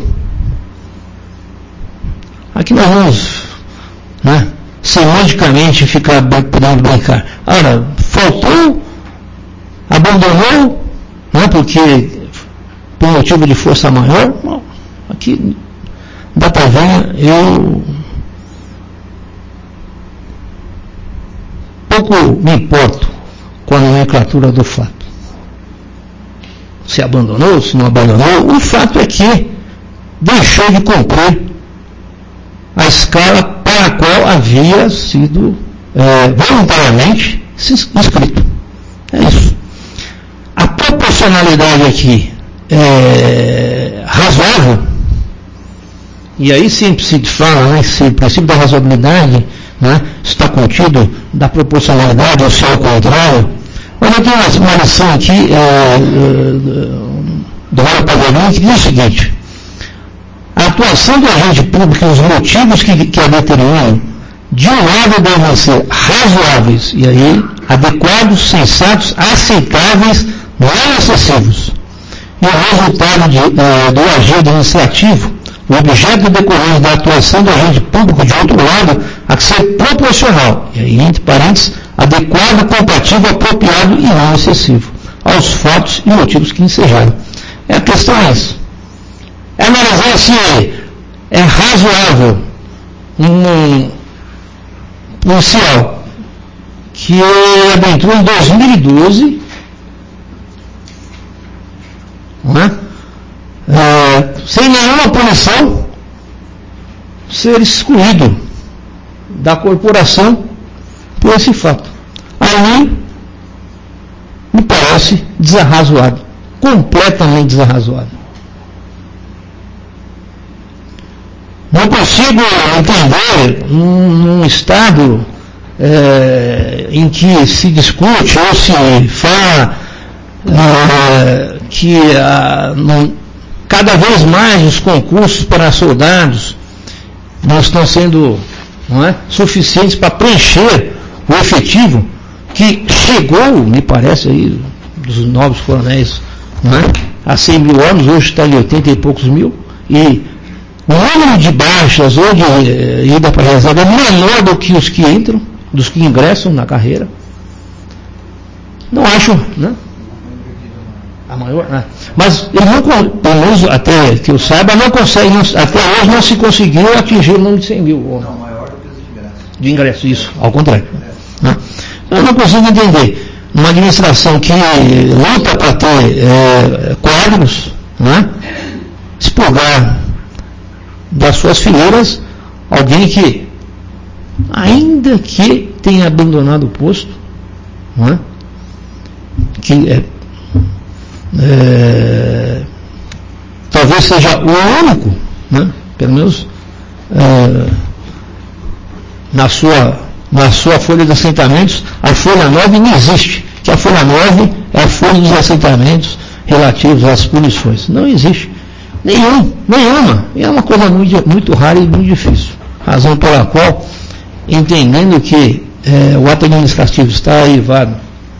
Aqui nós vamos, né, semânticamente ficar podendo brincar. Ora, faltou, abandonou, né, porque por motivo de força maior, não, aqui dá para ver, eu pouco me importo com a nomenclatura do fato. Se abandonou, se não abandonou, o fato é que deixou de cumprir a escala para a qual havia sido voluntariamente inscrito. É isso. A proporcionalidade aqui é razoável, e aí sempre se fala, né, se o princípio da razoabilidade, né, está contido da proporcionalidade, ou se ao contrário. Mas eu tenho uma lição aqui do Mário Paganini que diz o seguinte: a atuação do agente público e os motivos que a determinam, de um lado devem ser razoáveis, e aí adequados, sensatos, aceitáveis, não excessivos. E o resultado do agir administrativo, o objeto decorrente da atuação do agente público, de outro lado, há que ser proporcional, e aí, entre parênteses, adequado, compatível, apropriado e não excessivo aos fatos e motivos que ensejaram. A questão é essa. É analisar se é razoável um policial que adentrou em 2012, sem nenhuma punição, ser excluído da corporação por esse fato. Aí me parece desarrazoado, completamente desarrazoado. Não consigo entender num estado em que se discute ou se fala que cada vez mais os concursos para soldados não estão sendo suficientes para preencher o efetivo que chegou, me parece, aí, dos novos coronéis, a 100 mil homens, hoje está em 80 e poucos mil, e o número de baixas ou de ida para a reserva é menor do que os que entram, dos que ingressam na carreira. Não acho, a maior, mas ele não, pelo menos até que eu saiba, não consegue, até hoje não se conseguiu atingir o número de 100 mil homens. Não, maior do que os de ingresso. De ingresso, isso, ao contrário. Eu não consigo entender, numa administração que luta para ter quadros, expurgar das suas fileiras alguém que, ainda que tenha abandonado o posto, que talvez seja o único, pelo menos na sua folha de assentamentos, a folha 9 não existe, que a folha 9 é a folha dos assentamentos relativos às punições. Não existe. Nenhuma. É uma coisa muito rara e muito difícil. Razão pela qual, entendendo que o ato administrativo está arquivado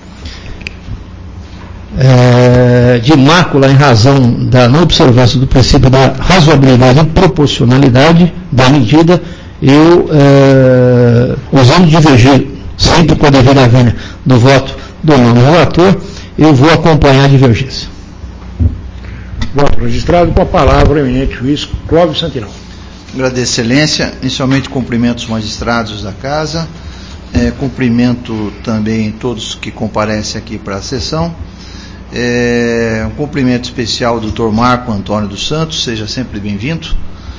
de mácula em razão da não observância do princípio da razoabilidade e proporcionalidade da medida, eu, usando divergir sempre com a devida vênia do voto do novo relator, eu vou acompanhar a divergência. Voto registrado. Com a palavra, o eminente juiz Clóvis Santinão. Agradeço, excelência. Inicialmente, cumprimento os magistrados da casa, cumprimento também todos que comparecem aqui para a sessão. Um cumprimento especial ao doutor Marco Antônio dos Santos, seja sempre bem-vindo.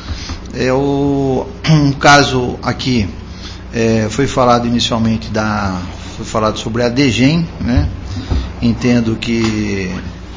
Um caso aqui foi falado inicialmente foi falado sobre a DGEM, Entendo que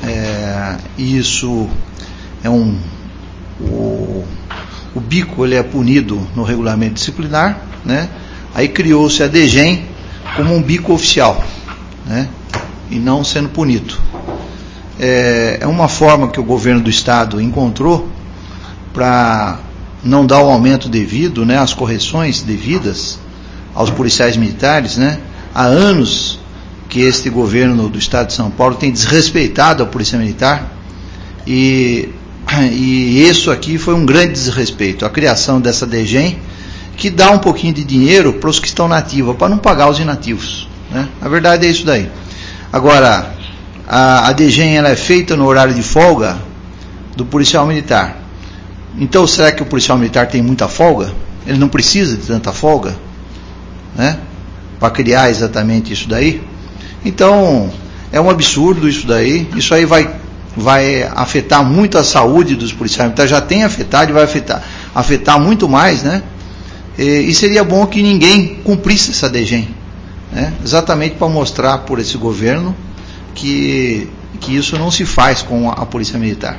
isso é o bico ele é punido no regulamento disciplinar, Aí criou-se a DGEM como um bico oficial, e não sendo punido. É uma forma que o governo do estado encontrou para não dar o aumento devido, as correções devidas aos policiais militares, Há anos que este governo do estado de São Paulo tem desrespeitado a polícia militar e isso aqui foi um grande desrespeito, a criação dessa DGEM, que dá um pouquinho de dinheiro para os que estão na ativa, para não pagar os inativos, A verdade é isso daí. Agora, a DGEM ela é feita no horário de folga do policial militar. Então, será que o policial militar tem muita folga? Ele não precisa de tanta folga, para criar exatamente isso daí? Então, é um absurdo isso daí. Isso aí vai afetar muito a saúde dos policiais militares, já tem afetado e vai afetar muito mais, E seria bom que ninguém cumprisse essa DGEM, exatamente para mostrar por esse governo que isso não se faz com a polícia militar,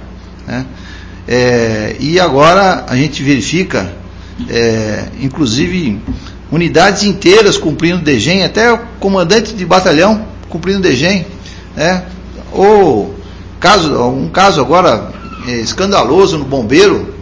e agora a gente verifica, inclusive, unidades inteiras cumprindo DGEM, até o comandante de batalhão cumprindo DGEM, um caso agora escandaloso no bombeiro,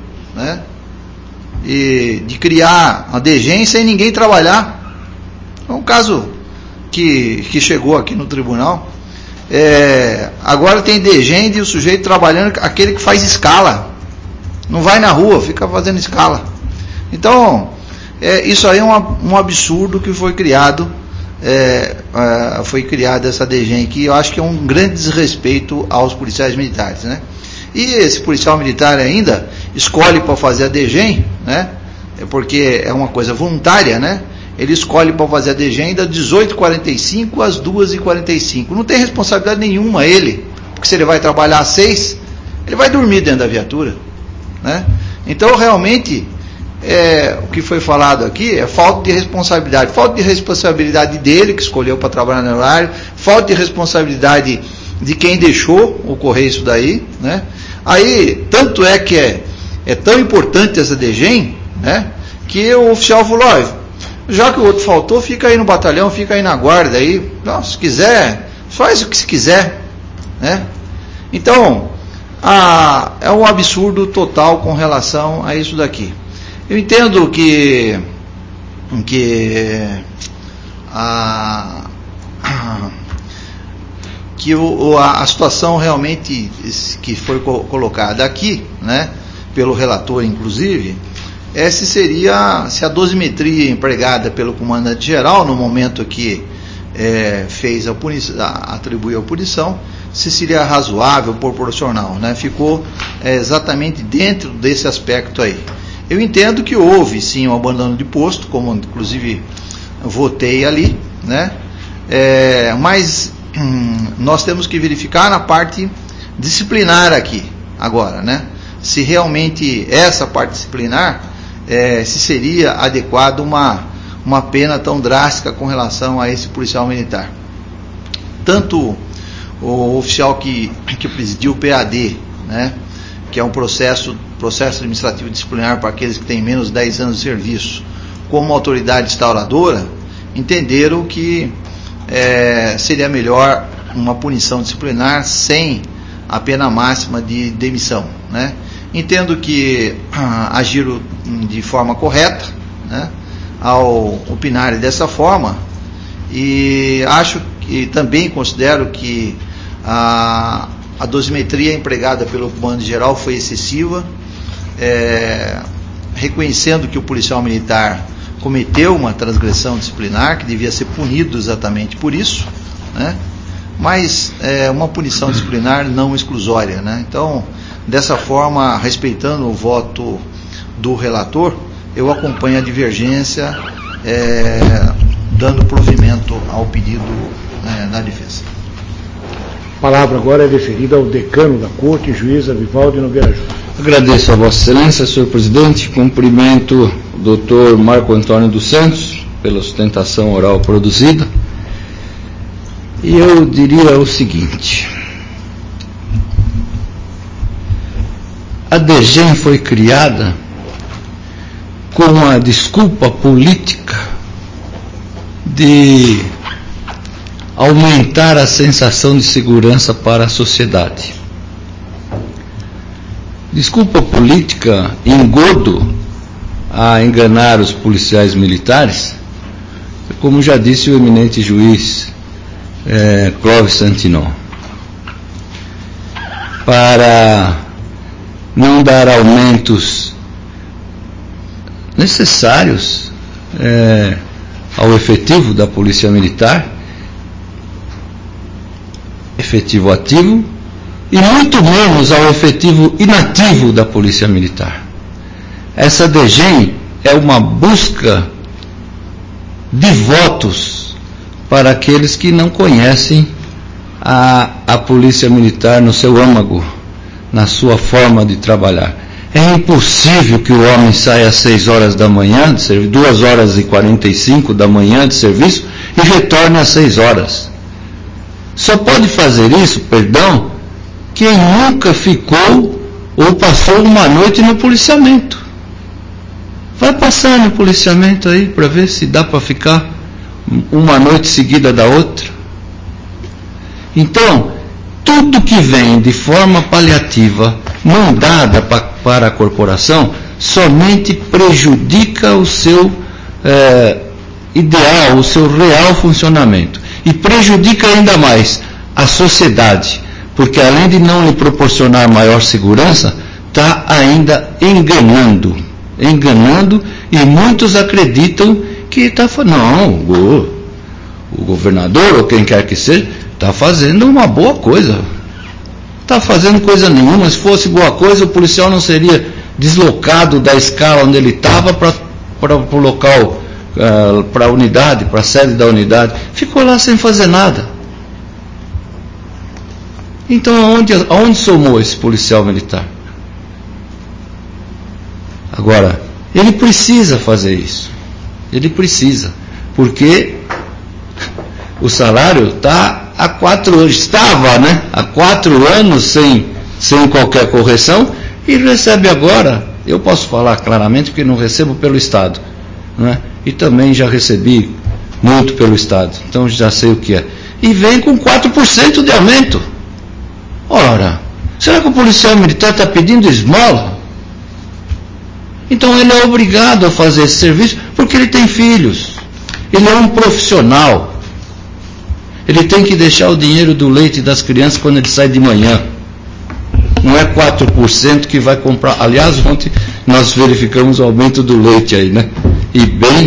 e de criar a DGEM sem ninguém trabalhar. É um caso que chegou aqui no tribunal. Agora tem DGEM de o sujeito trabalhando, aquele que faz escala, não vai na rua, fica fazendo escala. Então, isso aí é um absurdo que foi criado foi criada essa DGEM, que eu acho que é um grande desrespeito aos policiais militares, né? E esse policial militar ainda escolhe para fazer a DGEM, né? Porque é uma coisa voluntária, né? Ele escolhe para fazer a DGEM das 18h45 às 2h45. Não tem responsabilidade nenhuma ele, porque se ele vai trabalhar às 6, ele vai dormir dentro da viatura, né? Então, realmente, o que foi falado aqui é falta de responsabilidade dele, que escolheu para trabalhar no horário, falta de responsabilidade de quem deixou ocorrer isso daí, né? Aí, tanto é que é tão importante essa DGEM, né, que o oficial falou, já que o outro faltou, fica aí no batalhão, fica aí na guarda aí, não, se quiser, faz o que se quiser, né? Então, é um absurdo total com relação a isso daqui. Eu entendo que a situação realmente que foi colocada aqui, né, pelo relator inclusive, se a dosimetria empregada pelo comandante-geral no momento que atribuiu a punição, se seria razoável, proporcional, né? Ficou exatamente dentro desse aspecto aí. Eu entendo que houve sim um abandono de posto, como inclusive votei ali, né? Mas nós temos que verificar na parte disciplinar aqui, agora, né? Se realmente essa parte disciplinar, se seria adequado uma pena tão drástica com relação a esse policial militar. Tanto o oficial que presidiu o PAD, né, que é um processo administrativo disciplinar para aqueles que têm menos de 10 anos de serviço, como autoridade instauradora, entenderam que seria melhor uma punição disciplinar sem a pena máxima de demissão, né? Entendo que agiram de forma correta, né, ao opinar dessa forma, e acho que também considero que a dosimetria empregada pelo comando geral foi excessiva, reconhecendo que o policial militar cometeu uma transgressão disciplinar, que devia ser punido exatamente por isso, né? Mas uma punição disciplinar não exclusória, né? Então, dessa forma, respeitando o voto do relator, eu acompanho a divergência, dando provimento ao pedido da defesa. A palavra agora é deferida ao decano da Corte, juiz Avivaldo Nogueira Júnior. Agradeço a Vossa Excelência, senhor presidente, cumprimento o doutor Marco Antônio dos Santos pela sustentação oral produzida. E eu diria o seguinte: a DGEM foi criada com a desculpa política de aumentar a sensação de segurança para a sociedade. Desculpa política engodo a enganar os policiais militares, como já disse o eminente juiz Clóvis Santinon, para não dar aumentos necessários ao efetivo da Polícia Militar, efetivo ativo, e muito menos ao efetivo inativo da Polícia Militar. Essa DGEM é uma busca de votos para aqueles que não conhecem a Polícia Militar no seu âmago, na sua forma de trabalhar. É impossível que o homem saia às 6 horas da manhã, 2h45 da manhã de serviço, e retorne às 6 horas. Só pode fazer isso, quem nunca ficou ou passou uma noite no policiamento. Vai passar no policiamento aí para ver se dá para ficar uma noite seguida da outra. Então, tudo que vem de forma paliativa, não dada para a corporação, somente prejudica o seu ideal, o seu real funcionamento. E prejudica ainda mais a sociedade, porque além de não lhe proporcionar maior segurança, está ainda enganando, e muitos acreditam que está falando, não, o governador ou quem quer que seja, está fazendo uma boa coisa. Está fazendo coisa nenhuma. Se fosse boa coisa, o policial não seria deslocado da escala onde ele estava para o local, para a unidade, para a sede da unidade. Ficou lá sem fazer nada. Então, aonde somou esse policial militar? Agora, ele precisa fazer isso. Ele precisa. Porque o salário está há 4 anos, estava, né? Há 4 anos sem qualquer correção, e recebe agora, eu posso falar claramente que não recebo pelo Estado, né? E também já recebi muito pelo Estado, então já sei o que é. E vem com 4% de aumento. Ora, será que o policial militar está pedindo esmola? Então ele é obrigado a fazer esse serviço porque ele tem filhos. Ele é um profissional. Ele tem que deixar o dinheiro do leite das crianças quando ele sai de manhã. Não é 4% que vai comprar. Aliás, ontem nós verificamos o aumento do leite aí, né? E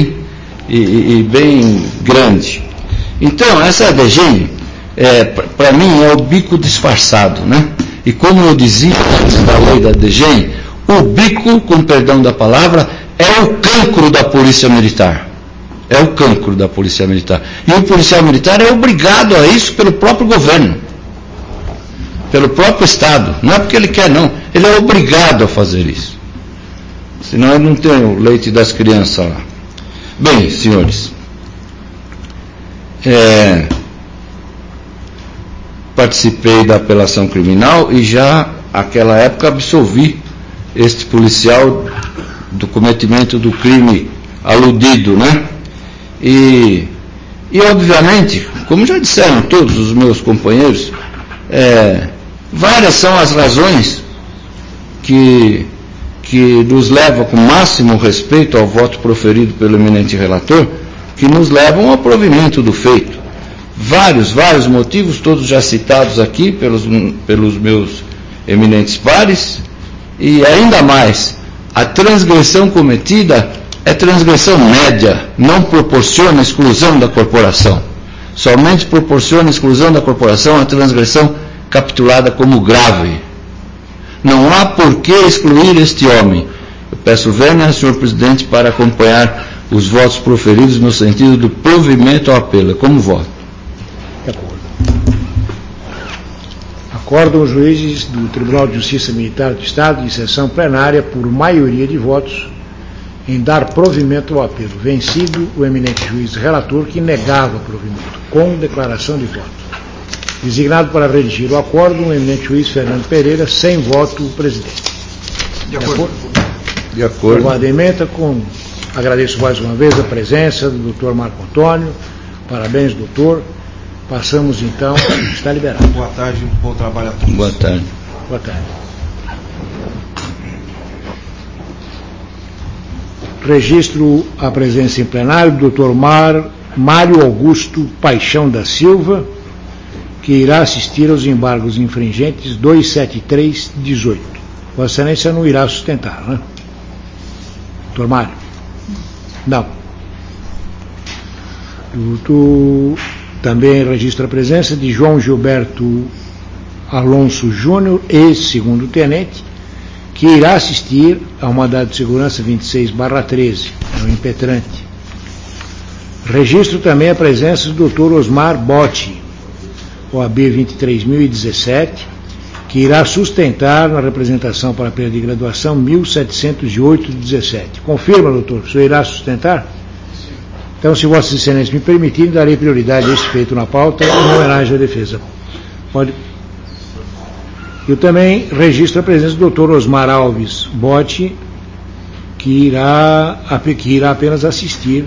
bem grande. Então, essa DGEM, para mim, é o bico disfarçado, né? E como eu dizia antes da lei da DGEM, o bico, com perdão da palavra, é o cancro da polícia militar. É o cancro da polícia militar. E o policial militar é obrigado a isso pelo próprio governo, pelo próprio Estado. Não é porque ele quer, não. Ele é obrigado a fazer isso. Senão ele não tem o leite das crianças lá. Bem, senhores, participei da apelação criminal e já, naquela época, absolvi este policial do cometimento do crime aludido, né? E obviamente, como já disseram todos os meus companheiros, várias são as razões que nos levam, com máximo respeito ao voto proferido pelo eminente relator, que nos levam ao provimento do feito. Vários motivos, todos já citados aqui pelos meus eminentes pares, e ainda mais, a transgressão cometida é transgressão média, não proporciona exclusão da corporação. Somente proporciona exclusão da corporação a transgressão capitulada como grave. Não há por que excluir este homem. Eu peço vênia, senhor presidente, para acompanhar os votos proferidos no sentido do provimento ao apelo. Como voto? De acordo. Acordam os juízes do Tribunal de Justiça Militar do Estado, em sessão plenária, por maioria de votos, em dar provimento ao apelo. Vencido o eminente juiz relator, que negava provimento, com declaração de voto. Designado para redigir o acórdão, o eminente juiz Fernando Pereira, sem voto, o presidente. De acordo. De acordo. Aprovada a emenda, agradeço mais uma vez a presença do doutor Marco Antônio. Parabéns, doutor. Passamos então, está liberado. Boa tarde, bom trabalho a todos. Boa tarde. Boa tarde. Registro a presença em plenário do doutor Mário Augusto Paixão da Silva, que irá assistir aos embargos infringentes 273/18. Vossa Excelência não irá sustentar, né? Doutor Mário? Não. Também registra a presença de João Gilberto Alonso Júnior, ex-segundo tenente, que irá assistir ao mandado de segurança 26/13, é o impetrante. Registro também a presença do Dr. Osmar Botti, OAB 23.017, que irá sustentar na representação para a perda de graduação 1708/17. Confirma, doutor, o senhor irá sustentar? Então, se Vossa Excelência me permitirem, darei prioridade a esse feito na pauta, em homenagem à defesa. Pode. Eu também registro a presença do Dr. Osmar Alves Botti, que irá apenas assistir.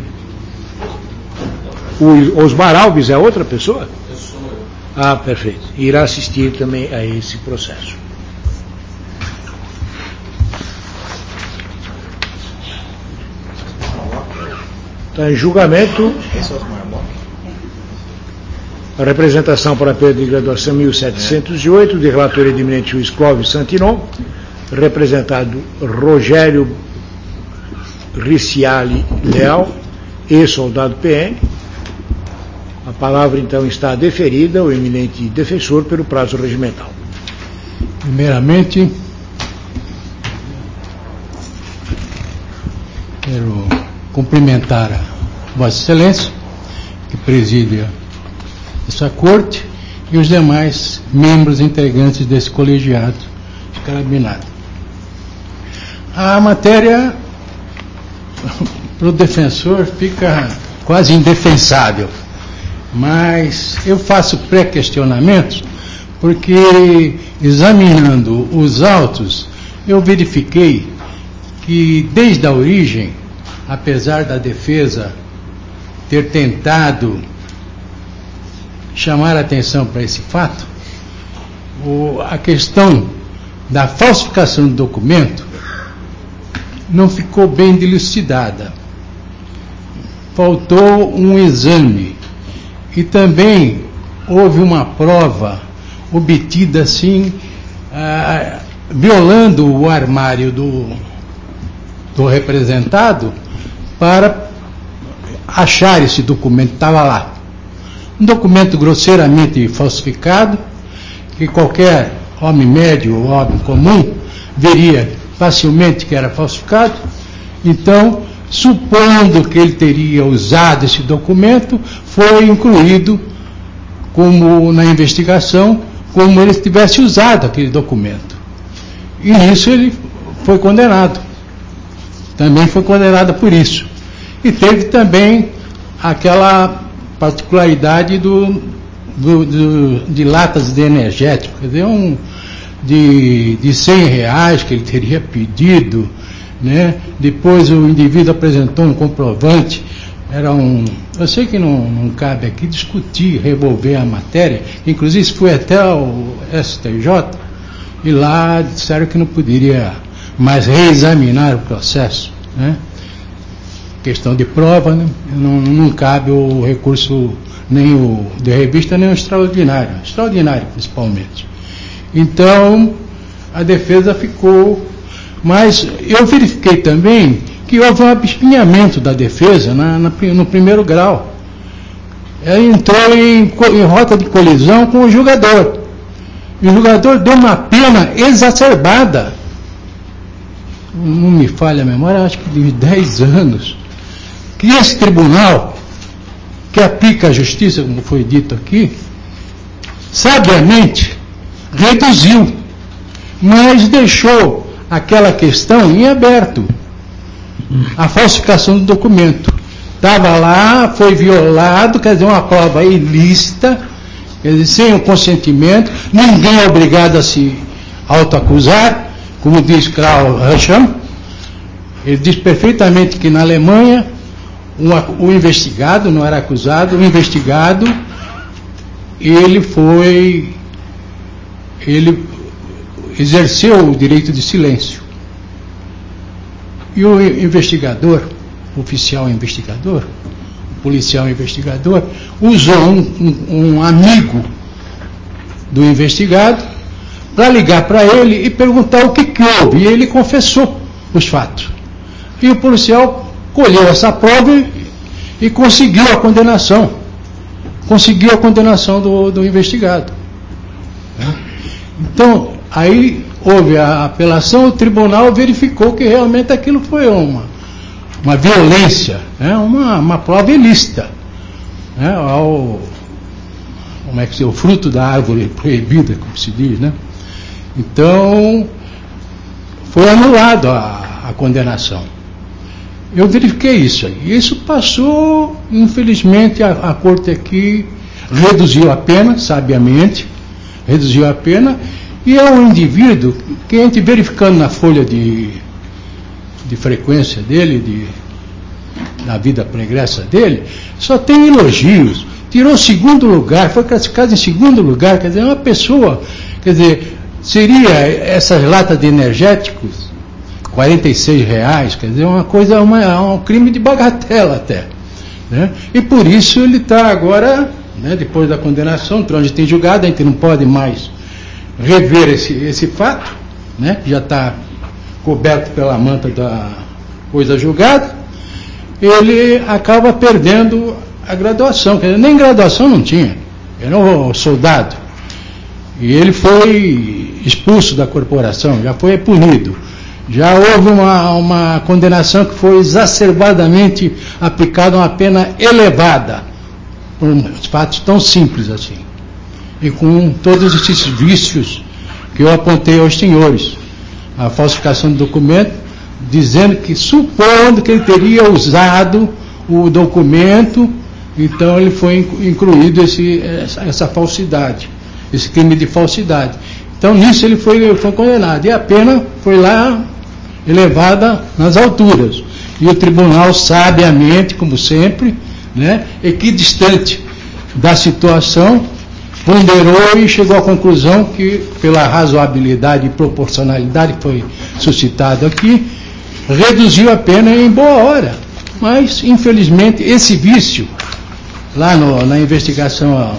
O Osmar Alves é outra pessoa? Eu sou eu. Ah, perfeito. Irá assistir também a esse processo. Está em julgamento a representação para a perda de graduação 1708, de relatoria do eminente juiz Clóvis Santinon, representado Rogério Ricciali Leal, ex-soldado PM, A palavra, então, está deferida ao eminente defensor pelo prazo regimental. Primeiramente, quero cumprimentar a Vossa Excelência, que preside essa corte, e os demais membros integrantes desse colegiado de carabinado. A matéria, para o defensor, fica quase indefensável, mas eu faço pré-questionamentos porque, examinando os autos, eu verifiquei que, desde a origem, apesar da defesa ter tentado chamar a atenção para esse fato, a questão da falsificação do documento não ficou bem dilucidada. Faltou um exame e também houve uma prova obtida assim, violando o armário do representado para achar esse documento. Estava lá um documento grosseiramente falsificado, que qualquer homem médio ou homem comum veria facilmente que era falsificado. Então, supondo que ele teria usado esse documento, foi incluído como na investigação, como ele tivesse usado aquele documento. E nisso ele foi condenado. Também foi condenado por isso. E teve também aquela particularidade de latas de energético, quer dizer, de R$100 que ele teria pedido, né? Depois o indivíduo apresentou um comprovante, eu sei que não cabe aqui discutir, revolver a matéria, inclusive isso foi até o STJ, e lá disseram que não poderia mais reexaminar o processo, né? Questão de prova, né? Não cabe o recurso, nem o de revista, nem o extraordinário principalmente. Então, a defesa ficou, mas eu verifiquei também que houve um abespinhamento da defesa no primeiro grau. Ela entrou em rota de colisão com o julgador. E o julgador deu uma pena exacerbada, não me falha a memória, acho que de 10 anos. Que esse tribunal, que aplica a justiça, como foi dito aqui, sabiamente reduziu, mas deixou aquela questão em aberto. A falsificação do documento. Estava lá, foi violado, quer dizer, uma prova ilícita, quer dizer, sem o consentimento, ninguém é obrigado a se autoacusar, como diz Karl Racham. Ele diz perfeitamente que na Alemanha o investigado não era acusado, o investigado ele exerceu o direito de silêncio. E o investigador, o oficial investigador, o policial investigador, usou um amigo do investigado para ligar para ele e perguntar o que houve. E ele confessou os fatos. E o policial colheu essa prova e conseguiu a condenação. Conseguiu a condenação do investigado. Então, aí houve a apelação, o tribunal verificou que realmente aquilo foi uma violência, né? uma prova ilícita, né? Como é que se, o fruto da árvore proibida, como se diz, né? Então, foi anulado a condenação. Eu verifiquei isso aí. Isso passou, infelizmente, a corte aqui reduziu a pena, sabiamente, reduziu a pena, e é um indivíduo que a gente verificando na folha de frequência dele, na vida pregressa dele, só tem elogios. Tirou segundo lugar, foi classificado em segundo lugar, quer dizer, uma pessoa, quer dizer, seria essas latas de energéticos, R$46, quer dizer, uma coisa, um crime de bagatela até, né? E por isso ele está agora, né, depois da condenação, trânsito em julgado, a gente não pode mais rever esse fato, né, já está coberto pela manta da coisa julgada, ele acaba perdendo a graduação, quer dizer, nem graduação não tinha, era um soldado. E ele foi expulso da corporação, já foi punido. Já houve uma condenação que foi exacerbadamente aplicada, uma pena elevada, por fatos tão simples assim. E com todos esses vícios que eu apontei aos senhores. A falsificação do documento, dizendo que, supondo que ele teria usado o documento, então ele foi incluído essa falsidade, esse crime de falsidade. Então nisso ele foi condenado. E a pena foi lá elevada nas alturas. E o tribunal, sabiamente, como sempre, né, equidistante da situação, ponderou e chegou à conclusão que, pela razoabilidade e proporcionalidade que foi suscitado aqui, reduziu a pena em boa hora. Mas, infelizmente, esse vício, lá na investigação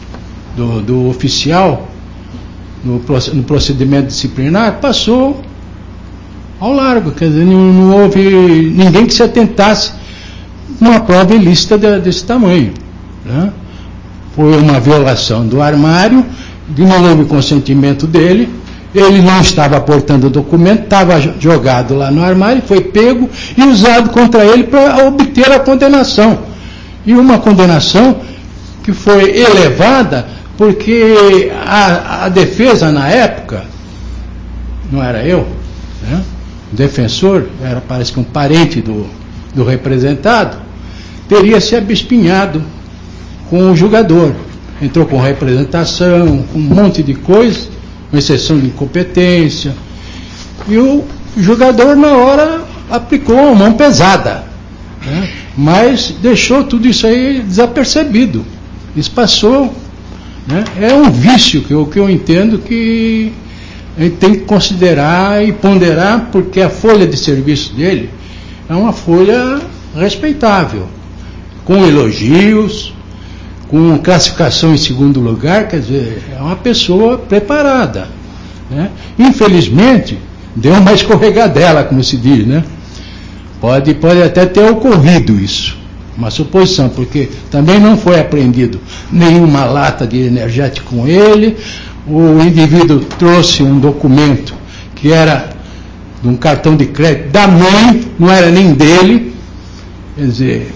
do oficial, no procedimento disciplinar, passou ao largo. Quer dizer, não houve ninguém que se atentasse numa prova ilícita desse tamanho, né? Foi uma violação do armário, de não houve consentimento dele, ele não estava portando o documento, estava jogado lá no armário, foi pego e usado contra ele para obter a condenação. E uma condenação que foi elevada porque a defesa na época, não era eu, né? O defensor, parece que um parente do representado, teria se abespinhado com o julgador. Entrou com representação, com um monte de coisa, com exceção de incompetência. E o julgador, na hora, aplicou uma mão pesada, né? Mas deixou tudo isso aí desapercebido. Isso passou, né? É um vício que eu entendo que a gente tem que considerar e ponderar, porque a folha de serviço dele é uma folha respeitável, com elogios, com classificação em segundo lugar, quer dizer, é uma pessoa preparada, né? Infelizmente, deu uma escorregadela, como se diz, né? Pode até ter ocorrido isso, uma suposição, porque também não foi apreendido nenhuma lata de energético com ele. O indivíduo trouxe um documento que era de um cartão de crédito da mãe, não era nem dele, quer dizer,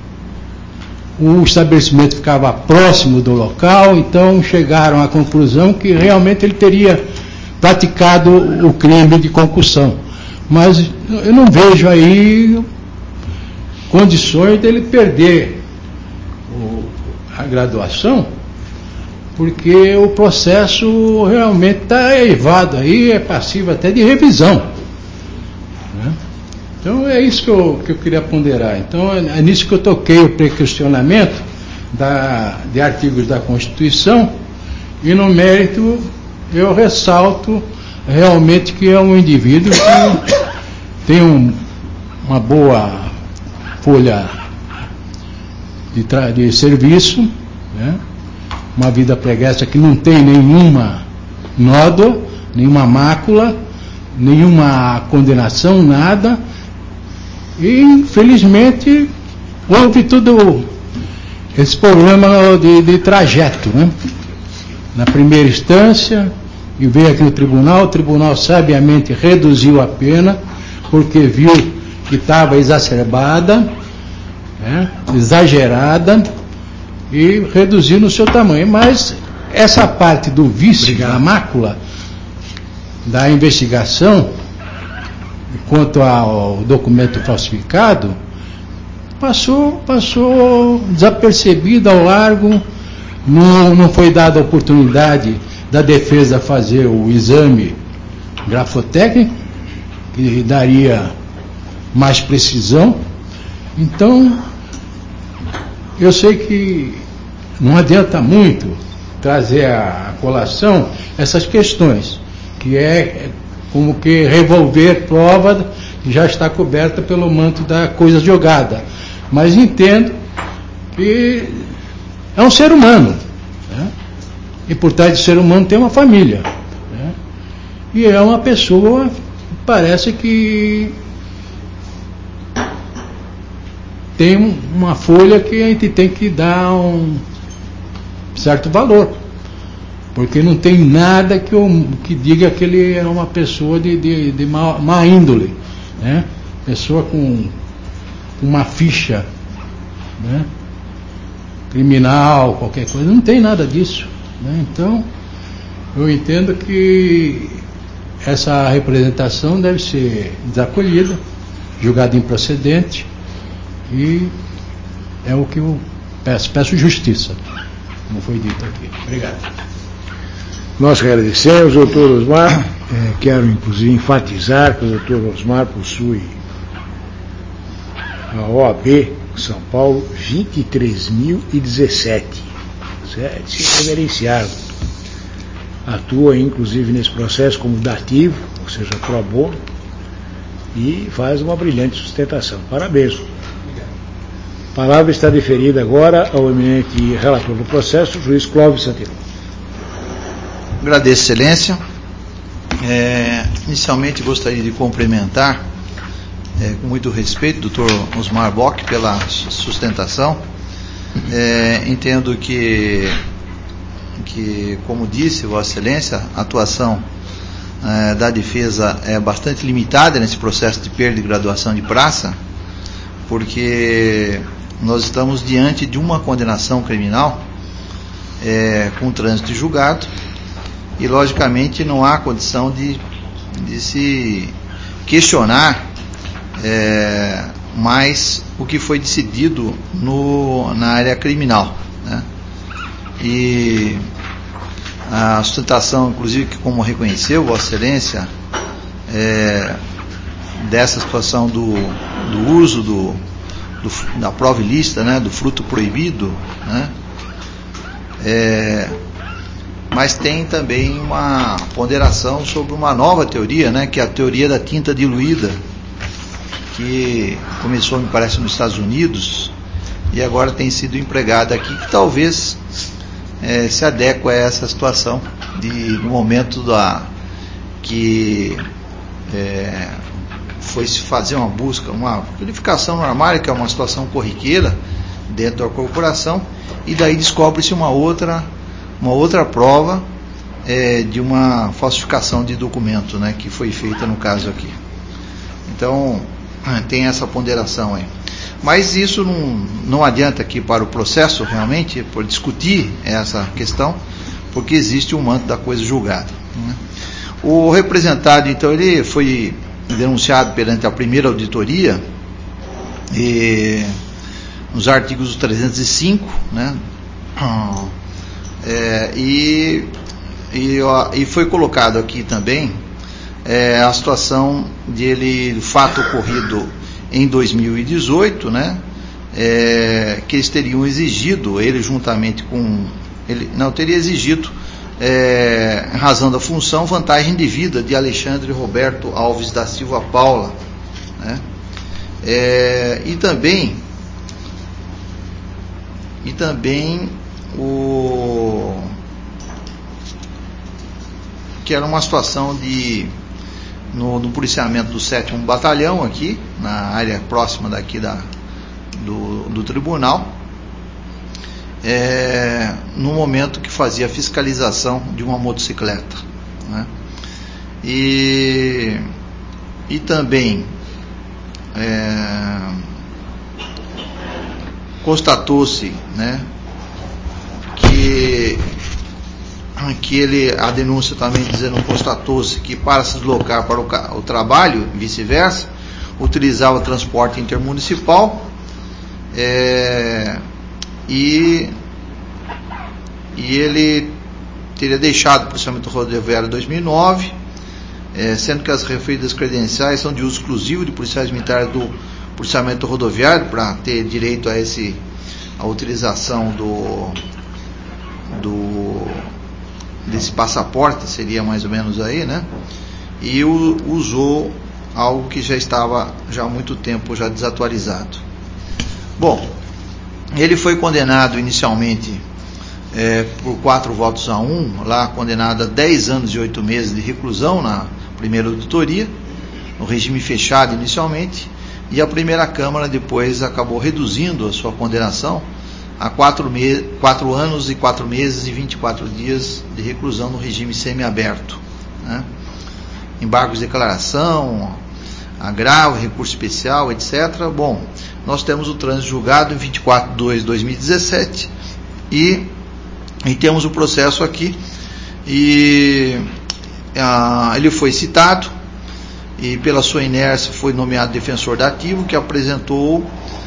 o estabelecimento ficava próximo do local, então chegaram à conclusão que realmente ele teria praticado o crime de concussão. Mas eu não vejo aí condições dele perder a graduação, porque o processo realmente está elevado aí, é passivo até de revisão, né? Então é isso que eu queria ponderar. Então é nisso que eu toquei o pré-questionamento de artigos da Constituição, e no mérito eu ressalto realmente que é um indivíduo que tem uma boa folha de serviço, né? Uma vida pregressa que não tem nenhuma nódoa, nenhuma mácula, nenhuma condenação, nada. E, infelizmente, houve todo esse problema de trajeto, né? Na primeira instância, e veio aqui no tribunal, o tribunal sabiamente reduziu a pena, porque viu que estava exacerbada, né? Exagerada, e reduziu no seu tamanho. Mas essa parte do vício, da mácula, da investigação, quanto ao documento falsificado, passou desapercebido ao largo. Não foi dada a oportunidade da defesa fazer o exame grafotécnico, que daria mais precisão. Então, eu sei que não adianta muito trazer à colação essas questões, que é como que revolver prova que já está coberta pelo manto da coisa jogada. Mas entendo que é um ser humano, né? E por trás de ser humano tem uma família, né? E é uma pessoa que parece que tem uma folha que a gente tem que dar um certo valor, porque não tem nada que diga que ele é uma pessoa de má índole, né? Pessoa com uma ficha, né, criminal, qualquer coisa, não tem nada disso, né? Então eu entendo que essa representação deve ser desacolhida, julgada improcedente, e é o que eu peço justiça, como foi dito aqui. Obrigado. Nós agradecemos, doutor Osmar. Quero, inclusive, enfatizar que o doutor Osmar possui a OAB São Paulo 23.017. Isso é de se reverenciar. Atua, inclusive, nesse processo como dativo, ou seja, pro bono, e faz uma brilhante sustentação. Parabéns. A palavra está deferida agora ao eminente relator do processo, o juiz Clóvis Santillo. Agradeço, Excelência. Inicialmente gostaria de cumprimentar, com muito respeito, o doutor Osmar Bock pela sustentação. Entendo que, como disse Vossa Excelência, a atuação da defesa é bastante limitada nesse processo de perda de graduação de praça, porque nós estamos diante de uma condenação criminal com trânsito julgado, e logicamente não há condição de se questionar mais o que foi decidido na área criminal, né? E a sustentação, inclusive, que como reconheceu Vossa Excelência, dessa situação do uso da prova ilícita, né, do fruto proibido, né, mas tem também uma ponderação sobre uma nova teoria, né, que é a teoria da tinta diluída, que começou, me parece, nos Estados Unidos e agora tem sido empregada aqui, que talvez se adequa a essa situação no momento que foi se fazer uma busca, uma verificação no armário, que é uma situação corriqueira dentro da corporação, e daí descobre-se uma outra prova de uma falsificação de documento, né, que foi feita no caso aqui. Então tem essa ponderação aí. Mas isso não adianta aqui para o processo, realmente, por discutir essa questão, porque existe um manto da coisa julgada, né? O representado, então, ele foi denunciado perante a primeira auditoria, nos artigos 305, né? E foi colocado aqui também a situação do fato ocorrido em 2018, né, que eles teriam exigido, ele juntamente com teria exigido, em razão da função, vantagem devida de Alexandre Roberto Alves da Silva Paula, né, e também que era uma situação no policiamento do 7º Batalhão aqui, na área próxima daqui do tribunal, no momento que fazia a fiscalização de uma motocicleta, né? E também constatou-se, né, que a denúncia também dizendo, constatou-se que para se deslocar para o trabalho e vice-versa, utilizava transporte intermunicipal, e ele teria deixado o policiamento rodoviário em 2009, sendo que as referidas credenciais são de uso exclusivo de policiais militares do policiamento rodoviário, para ter direito a utilização desse passaporte, seria mais ou menos aí, né? E usou algo que já estava há muito tempo já desatualizado. Bom, ele foi condenado inicialmente por 4 votos a 1, lá condenado a 10 anos e 8 meses de reclusão na primeira auditoria, no regime fechado inicialmente, e a primeira Câmara depois acabou reduzindo a sua condenação a 4 anos e 4 meses e 24 dias de reclusão no regime semiaberto, né? Embargos de declaração, agravo, recurso especial, etc. Bom, nós temos o trânsito julgado em 24/2/2017 e temos o processo aqui, e ele foi citado e pela sua inércia foi nomeado defensor dativo, que apresentou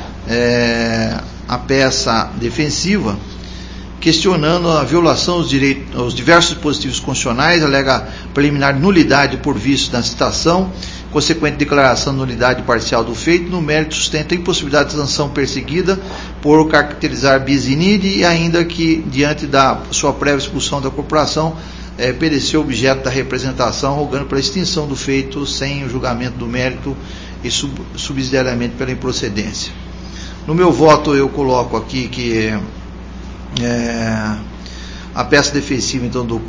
a peça defensiva questionando a violação aos diversos dispositivos constitucionais, alega preliminar nulidade por vício da citação, consequente declaração de nulidade parcial do feito, no mérito sustenta a impossibilidade de sanção perseguida por caracterizar bis in idem, e ainda que, diante da sua prévia expulsão da corporação, pereceu o objeto da representação, rogando pela extinção do feito sem o julgamento do mérito e subsidiariamente pela improcedência. No meu voto eu coloco aqui que a peça defensiva então do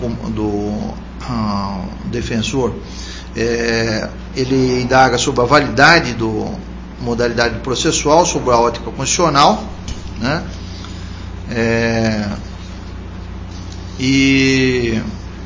defensor, ele indaga sobre a validade do modalidade processual, sobre a ótica constitucional, né? E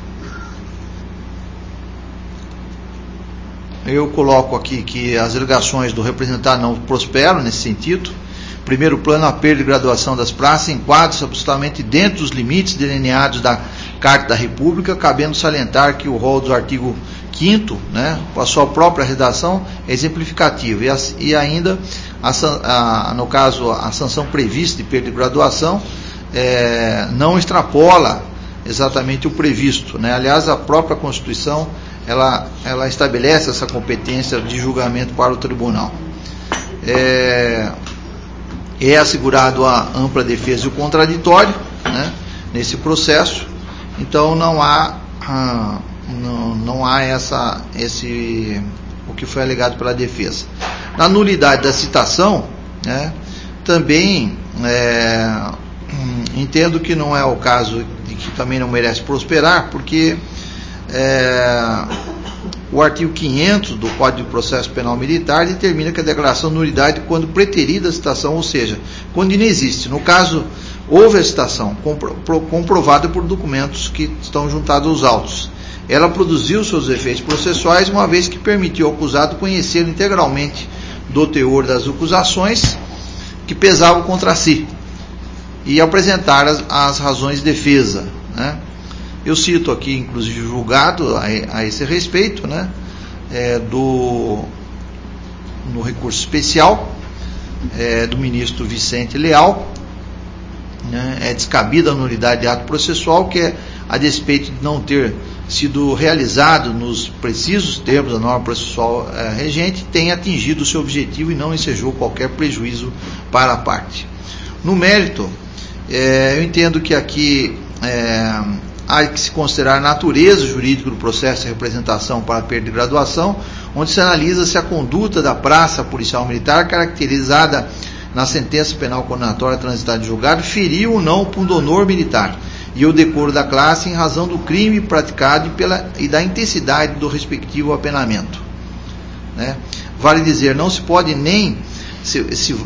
eu coloco aqui que as alegações do representado não prosperam nesse sentido. Primeiro plano, a perda de graduação das praças enquadra-se absolutamente dentro dos limites delineados da Carta da República, cabendo salientar que o rol do artigo 5º, né, com a sua própria redação, é exemplificativo, e ainda, no caso, a sanção prevista de perda de graduação não extrapola exatamente o previsto, né? Aliás, a própria Constituição ela estabelece essa competência de julgamento para o tribunal. É assegurado a ampla defesa e o contraditório, né, nesse processo, então não há o que foi alegado pela defesa. Na nulidade da citação, né, também entendo que não é o caso de que também não merece prosperar, porque o artigo 500 do Código de Processo Penal Militar determina que a declaração de nulidade quando preterida a citação, ou seja, quando inexiste. No caso, houve a citação, comprovada por documentos que estão juntados aos autos. Ela produziu seus efeitos processuais, uma vez que permitiu ao acusado conhecer integralmente do teor das acusações que pesavam contra si e apresentar as razões de defesa, né? Eu cito aqui, inclusive, julgado a esse respeito, né, no recurso especial do ministro Vicente Leal, né, é descabida a nulidade de ato processual, que a despeito de não ter sido realizado nos precisos termos da norma processual regente, tem atingido o seu objetivo e não ensejou qualquer prejuízo para a parte. No mérito, eu entendo que aqui há que se considerar a natureza jurídica do processo de representação para perda de graduação, onde se analisa se a conduta da praça policial militar, caracterizada na sentença penal condenatória transitada em julgado, feriu ou não o pundonor militar e o decoro da classe em razão do crime praticado e da intensidade do respectivo apenamento, né? Vale dizer, não se pode nem se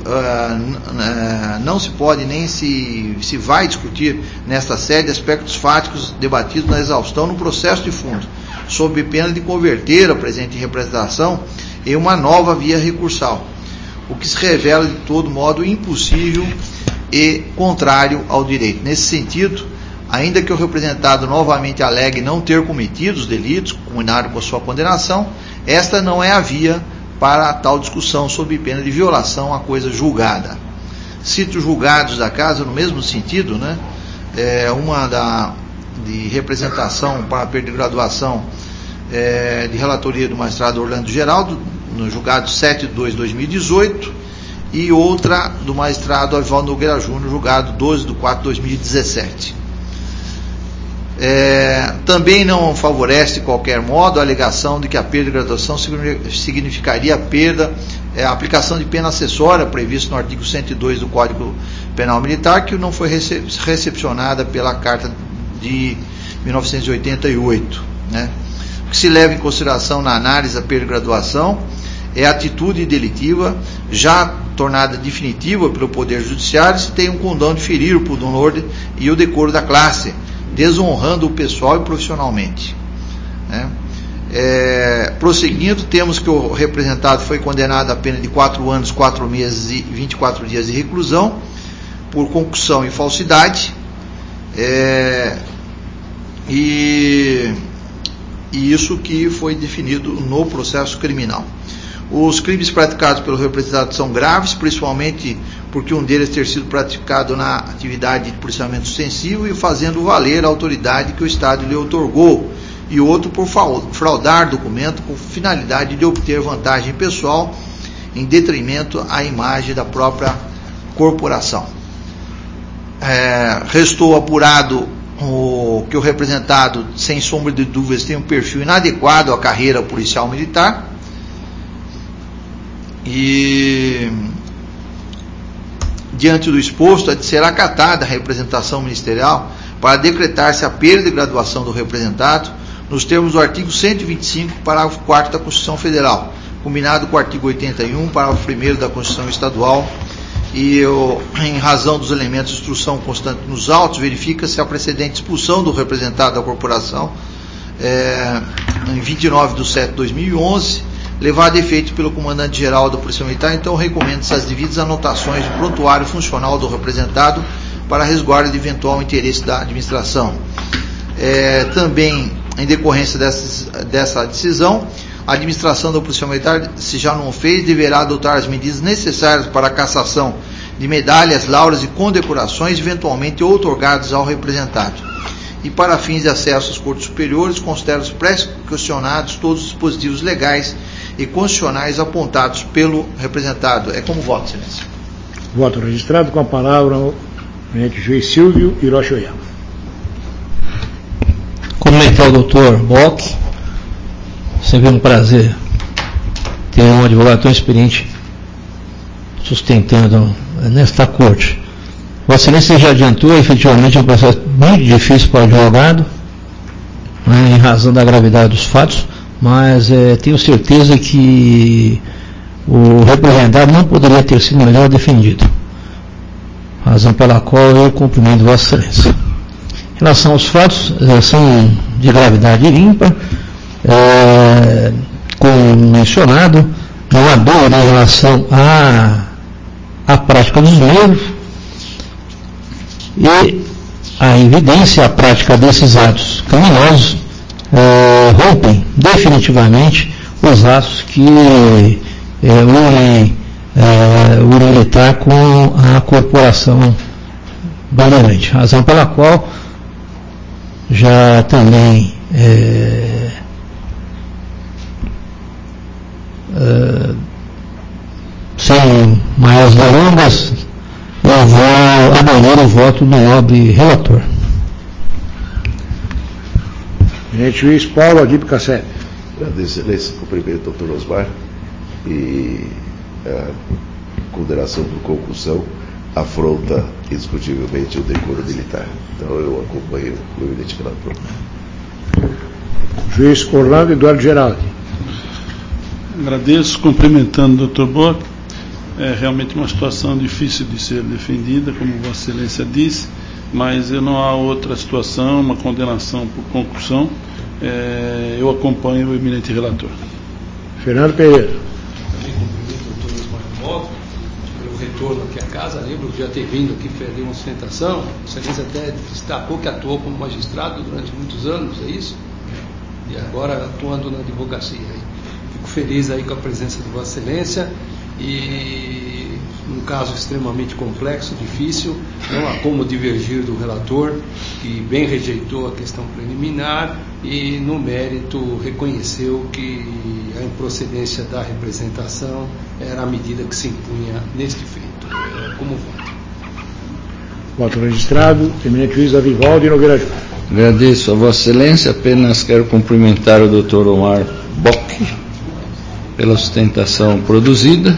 vai discutir nesta sede aspectos fáticos debatidos na exaustão no processo de fundo, sob pena de converter a presente representação em uma nova via recursal, o que se revela de todo modo impossível e contrário ao direito. Nesse sentido, ainda que o representado novamente alegue não ter cometido os delitos combinados com a sua condenação, esta não é a via para a tal discussão sob pena de violação à coisa julgada. Cito julgados da casa no mesmo sentido, né? Uma de representação para perda de graduação de relatoria do magistrado Orlando Geraldo, no julgado 7/2/2018, e outra do magistrado Avivaldo Nogueira Júnior, julgado 12/4/2017. Também não favorece de qualquer modo a alegação de que a perda de graduação significaria a aplicação de pena acessória prevista no artigo 102 do Código Penal Militar, que não foi recepcionada pela Carta de 1988, né? O que se leva em consideração na análise da perda de graduação é atitude delitiva, já tornada definitiva pelo Poder Judiciário, se tem um condão de ferir o pudor, ordem e o decoro da classe, desonrando o pessoal e profissionalmente. Né? Prosseguindo, temos que o representado foi condenado a pena de 4 anos, 4 meses e 24 dias de reclusão por concussão e falsidade, e isso que foi definido no processo criminal. Os crimes praticados pelo representado são graves, principalmente porque um deles ter sido praticado na atividade de policiamento ostensivo e fazendo valer a autoridade que o Estado lhe outorgou, e outro por fraudar documento com finalidade de obter vantagem pessoal em detrimento à imagem da própria corporação. Restou apurado que o representado, sem sombra de dúvidas, tem um perfil inadequado à carreira policial militar, e diante do exposto, é de ser acatada a representação ministerial para decretar-se a perda de graduação do representado nos termos do artigo 125, parágrafo 4º da Constituição Federal, combinado com o artigo 81, parágrafo 1º da Constituição Estadual, e em razão dos elementos de instrução constante nos autos, verifica-se a precedente expulsão do representado da corporação em 29/7/2011, levado a efeito pelo comandante-geral da Polícia Militar. Então, recomendo-se as devidas anotações de prontuário funcional do representado para resguardo de eventual interesse da administração. Também, em decorrência dessa decisão, a administração da Polícia Militar, se já não fez, deverá adotar as medidas necessárias para a cassação de medalhas, lauras e condecorações eventualmente outorgados ao representado. E para fins de acesso às cortes superiores, considero-os prescricionados todos os dispositivos legais e constitucionais apontados pelo representado. É como voto, excelência. Voto registrado. Com a palavra o juiz Silvio Hiroshi Oyama. Cumprimentar o doutor Bock. Sempre um prazer ter um advogado tão experiente sustentando nesta corte. Vossa Excelência já adiantou, efetivamente, é um processo muito difícil para o advogado, né, em razão da gravidade dos fatos, mas tenho certeza que o representado não poderia ter sido melhor defendido, razão pela qual eu cumprimento Vossa Excelência. Em relação aos fatos, são de gravidade ímpar, como mencionado, não há dúvida em relação à prática dos mesmos, e a evidência, a prática desses atos criminosos rompem definitivamente os atos que unem o militar com a corporação Bandeirante, razão pela qual já também sem maiores delongas, eu vou abolir o voto do nobre relator. Juiz Paulo Adib Cassete. Agradeço, excelência, cumprimento o doutor Osmar, e a condenação por concussão afronta indiscutivelmente o decoro militar. Então eu acompanho o eminente relator. Juiz Orlando Eduardo Geraldi. Agradeço, cumprimentando o Dr. Bock. É realmente uma situação difícil de ser defendida, como Vossa Excelência disse, mas não há outra situação, uma condenação por concussão. Eu acompanho o eminente relator. Fernando Pereira. Também cumprimento o Dr. Osmar Bock pelo retorno aqui à casa. Lembro de já ter vindo aqui fazer uma sustentação. Vossa Excelência até destacou que atuou como magistrado durante muitos anos, é isso? E agora atuando na advocacia. Fico feliz aí com a presença de Vossa Excelência, e um caso extremamente complexo, difícil, não há como divergir do relator, que bem rejeitou a questão preliminar e no mérito reconheceu que a improcedência da representação era a medida que se impunha neste feito. Como voto. Voto registrado. Eminente juiz Avivaldo Nogueira Júnior. Agradeço a Vossa Excelência, apenas quero cumprimentar o Dr. Omar Bock pela sustentação produzida,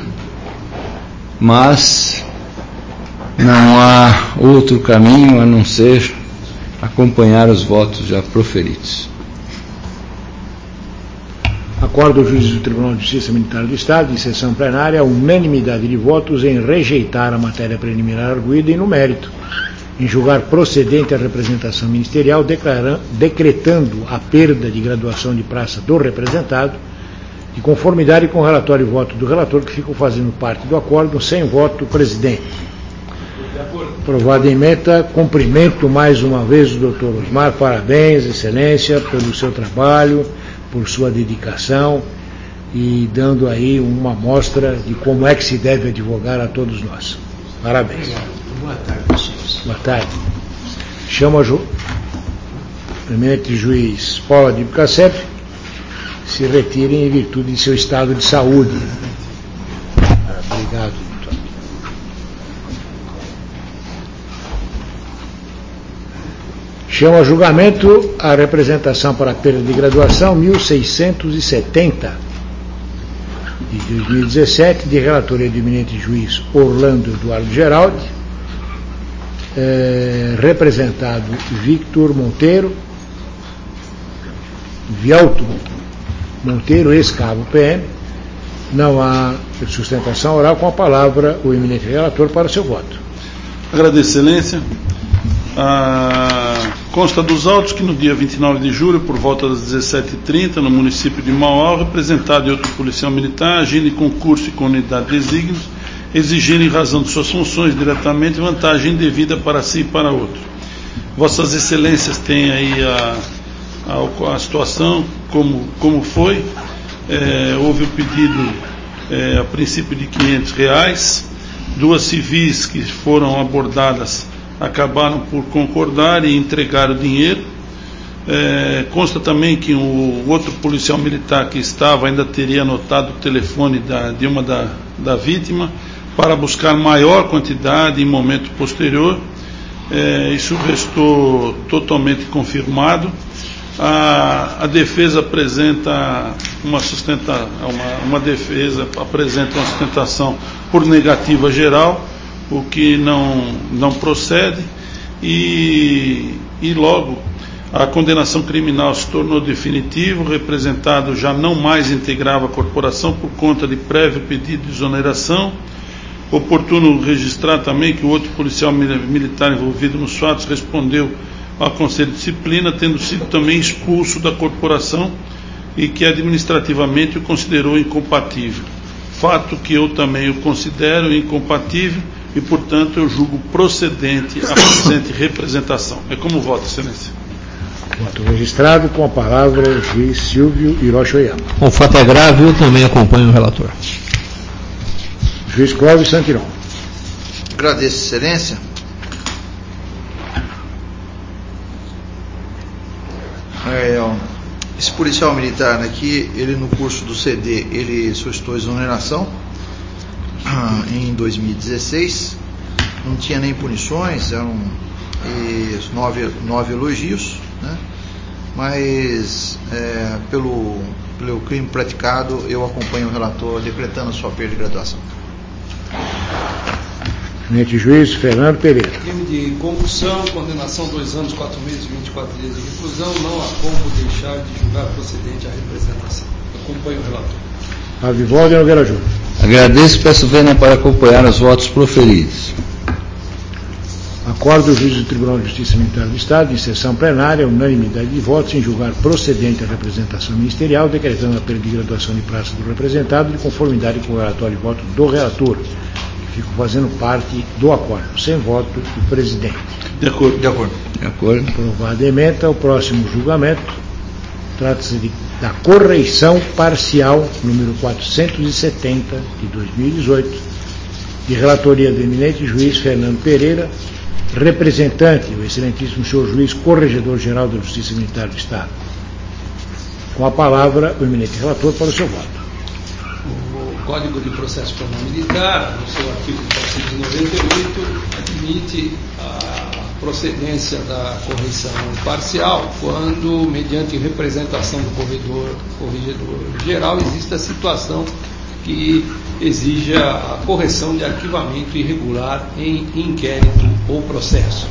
mas não há outro caminho a não ser acompanhar os votos já proferidos. Acorda o juiz do Tribunal de Justiça Militar do Estado, em sessão plenária, a unanimidade de votos em rejeitar a matéria preliminar arguída e, no mérito, em julgar procedente a representação ministerial, decretando a perda de graduação de praça do representado, de conformidade com o relatório e voto do relator, que ficam fazendo parte do acordo, sem voto do presidente. Aprovado em ementa, cumprimento mais uma vez o doutor Osmar, parabéns, excelência, pelo seu trabalho, por sua dedicação e dando aí uma amostra de como é que se deve advogar a todos nós. Parabéns. Boa tarde, senhores. Boa tarde. Chamo o eminente juiz Paula de Bucacep, se retirem em virtude de seu estado de saúde. Obrigado, doutor. Chamo a julgamento a representação para a perda de graduação 1670 de 2017, de relatoria do eminente juiz Orlando Eduardo Geraldi, representado Victor Monteiro, Vialto Monteiro, ex-cabo PM. Não há sustentação oral. Com a palavra o eminente relator para o seu voto. Agradeço, excelência. Consta dos autos que no dia 29 de julho, por volta das 17h30, no município de Mauá, o representado e outro policial militar, agindo em concurso e com unidade de desígnios, exigindo, em razão de suas funções, diretamente vantagem indevida para si e para outro. Vossas excelências têm aí a situação, como foi. Houve o pedido a princípio de R$500, duas civis que foram abordadas acabaram por concordar e entregar o dinheiro. Consta também que o outro policial militar que estava ainda teria anotado o telefone de uma da vítima para buscar maior quantidade em momento posterior. Isso restou totalmente confirmado. A defesa apresenta uma defesa apresenta uma sustentação por negativa geral, o que não procede, e logo a condenação criminal se tornou definitiva. O representado já não mais integrava a corporação por conta de prévio pedido de exoneração. Oportuno registrar também que o outro policial militar envolvido nos fatos respondeu ao Conselho de Disciplina, tendo sido também expulso da corporação e que administrativamente o considerou incompatível. Fato que eu também o considero incompatível e, portanto, eu julgo procedente a presente representação. É como voto, excelência. Voto registrado. Com a palavra o juiz Silvio Hiroshi Oyama. O fato é grave, eu também acompanho o relator. Juiz Clóvis Santiron. Agradeço, excelência. Esse policial militar aqui, ele no curso do CD, ele solicitou exoneração em 2016, não tinha nem punições, eram 9 elogios, né? Mas pelo crime praticado, eu acompanho o relator decretando a sua perda de graduação. Eminente juiz Fernando Pereira. Crime de concussão, condenação 2 anos, 4 meses e 24 dias de reclusão. Não há como deixar de julgar procedente a representação. Acompanho o relator. Avivaldo Nogueira Júnior. Agradeço e peço vênia para acompanhar os votos proferidos. Acorda o juiz do Tribunal de Justiça Militar do Estado, em sessão plenária, unanimidade de votos em julgar procedente a representação ministerial, decretando a perda de graduação de praça do representado, de conformidade com o relatório e voto do relator, que fico fazendo parte do acordo, sem voto do presidente. De acordo. De acordo. De acordo. Aprovada a ementa, o próximo julgamento trata-se da correição parcial número 470 de 2018, de relatoria do eminente juiz Fernando Pereira, representante, o excelentíssimo senhor juiz corregedor-geral da Justiça Militar do Estado. Com a palavra, o eminente relator para o seu voto. O Código de Processo Penal Militar, no seu artigo 498, admite a procedência da correição parcial quando, mediante representação do corregedor-geral, existe a situação que exija a correção de arquivamento irregular em inquérito ou processo.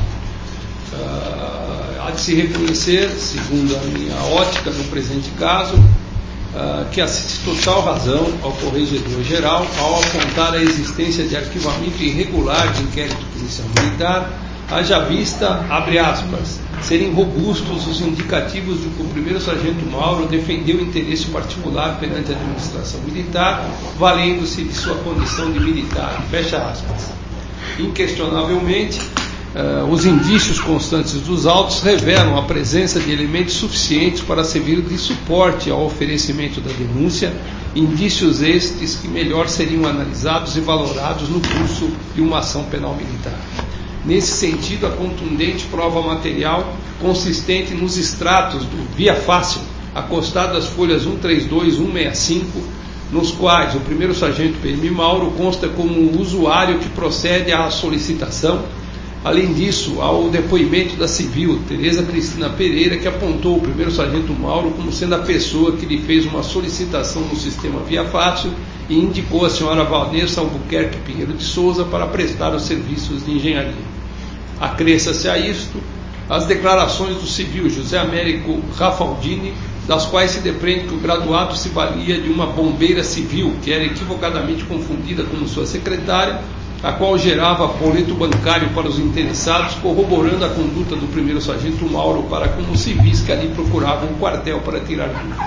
Há de se reconhecer, segundo a minha ótica no presente caso, que assiste total razão ao Corregedor-Geral ao apontar a existência de arquivamento irregular de inquérito policial militar, haja vista, abre aspas, serem robustos os indicativos de que o primeiro sargento Mauro defendeu interesse particular perante a administração militar, valendo-se de sua condição de militar, fecha aspas. Inquestionavelmente, os indícios constantes dos autos revelam a presença de elementos suficientes para servir de suporte ao oferecimento da denúncia, indícios estes que melhor seriam analisados e valorados no curso de uma ação penal militar. Nesse sentido, a contundente prova material consistente nos extratos do Via Fácil, acostado às folhas 132 e 165, nos quais o primeiro sargento PM Mauro consta como usuário que procede à solicitação. Além disso, há o depoimento da civil Tereza Cristina Pereira, que apontou o primeiro sargento Mauro como sendo a pessoa que lhe fez uma solicitação no sistema Via Fácil e indicou a senhora Valnessa Albuquerque Pinheiro de Souza para prestar os serviços de engenharia. Acresça-se a isto as declarações do civil José Américo Rafaldini, das quais se depreende que o graduado se valia de uma bombeira civil, que era equivocadamente confundida como sua secretária, a qual gerava boleto bancário para os interessados, corroborando a conduta do primeiro sargento Mauro para com os civis que ali procuravam um quartel para tirar dúvidas.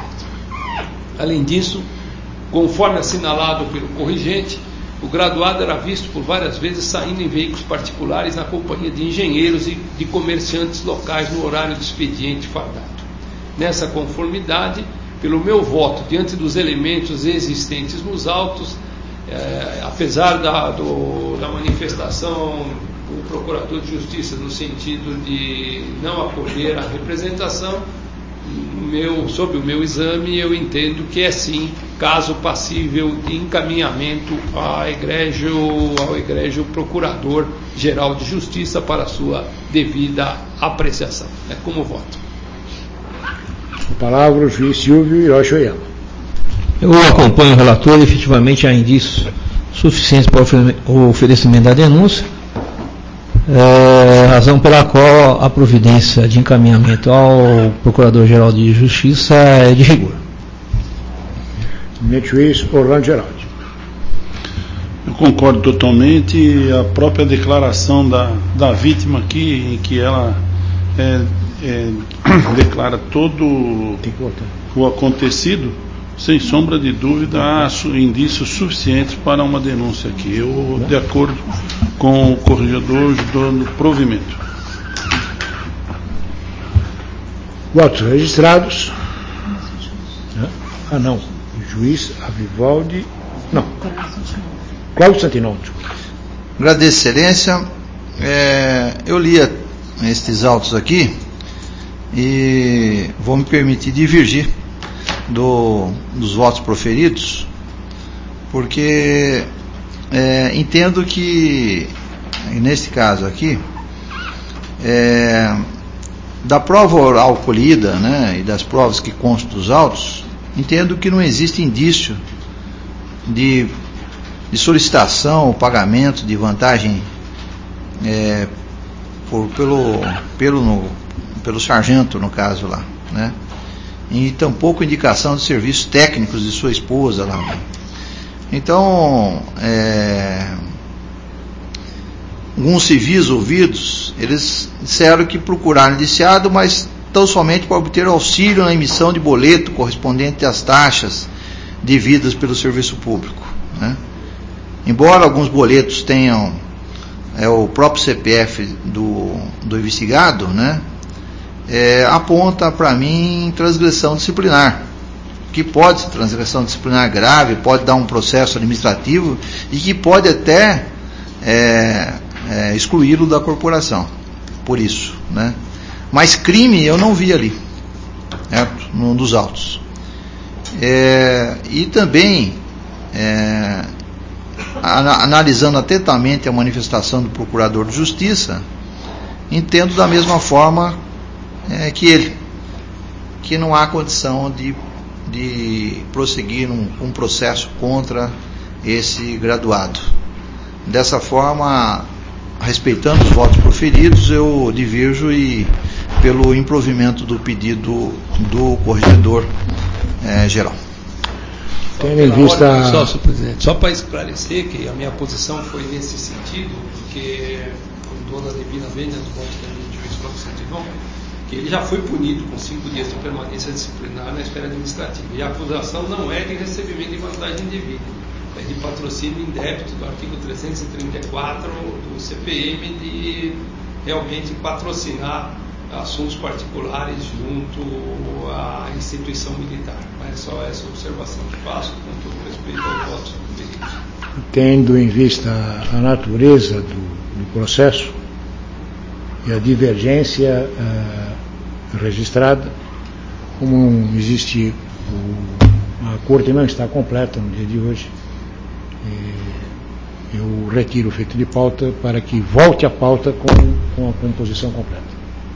Além disso, conforme assinalado pelo corrigente, o graduado era visto por várias vezes saindo em veículos particulares na companhia de engenheiros e de comerciantes locais no horário de expediente fardado. Nessa conformidade, pelo meu voto diante dos elementos existentes nos autos, apesar da manifestação do Procurador de Justiça no sentido de não acolher a representação, sob o meu exame, eu entendo que é sim caso passível de encaminhamento ao egrégio Procurador-Geral de Justiça para sua devida apreciação. É como voto. A palavra o juiz Silvio Hiroshi Oyama. Eu acompanho o relator e efetivamente há indícios suficientes para o oferecimento da denúncia, razão pela qual a providência de encaminhamento ao Procurador-Geral de Justiça é de rigor. Eminente juiz Orlando Geraldi. Eu concordo totalmente. A própria declaração da vítima aqui, em que ela declara todo o acontecido, sem sombra de dúvida, há indícios suficientes para uma denúncia aqui. Eu, de acordo com o corregedor, dando provimento. Votos registrados. Não. Juiz Avivaldi. Não. Cláudio Santinão. Agradeço, excelência. Eu li estes autos aqui e vou me permitir divergir dos votos proferidos, porque entendo que, nesse caso aqui, da prova oral colhida, né, e das provas que constam dos autos, entendo que não existe indício de solicitação ou pagamento de vantagem pelo sargento, no caso lá, né? E tampouco indicação de serviços técnicos de sua esposa lá. Então, alguns civis ouvidos, eles disseram que procuraram indiciado, mas tão somente para obter auxílio na emissão de boleto correspondente às taxas devidas pelo serviço público, né? Embora alguns boletos tenham o próprio CPF do investigado, né, aponta para mim transgressão disciplinar, que pode ser transgressão disciplinar grave, pode dar um processo administrativo e que pode até excluí-lo da corporação, por isso, né? Mas crime eu não vi ali, certo? Num dos autos. E também, analisando atentamente a manifestação do Procurador de Justiça, entendo da mesma forma que ele, que não há condição de prosseguir um processo contra esse graduado. Dessa forma, respeitando os votos proferidos, eu divirjo pelo improvimento do pedido do corregedor geral. Tendo em vista... Só, senhor presidente, só para esclarecer que a minha posição foi nesse sentido, porque com toda a devida vênia do voto do juiz 909, que ele já foi punido com 5 dias de permanência disciplinar na esfera administrativa. E a acusação não é de recebimento de vantagem indevida, é de patrocínio indébito do artigo 334 do CPM, de realmente patrocinar assuntos particulares junto à instituição militar. Mas só essa observação que faço com todo respeito ao voto do delito. Tendo em vista a natureza do processo e a divergência registrada, como não existe, a corte não está completa no dia de hoje, eu retiro o feito de pauta para que volte a pauta com a composição completa.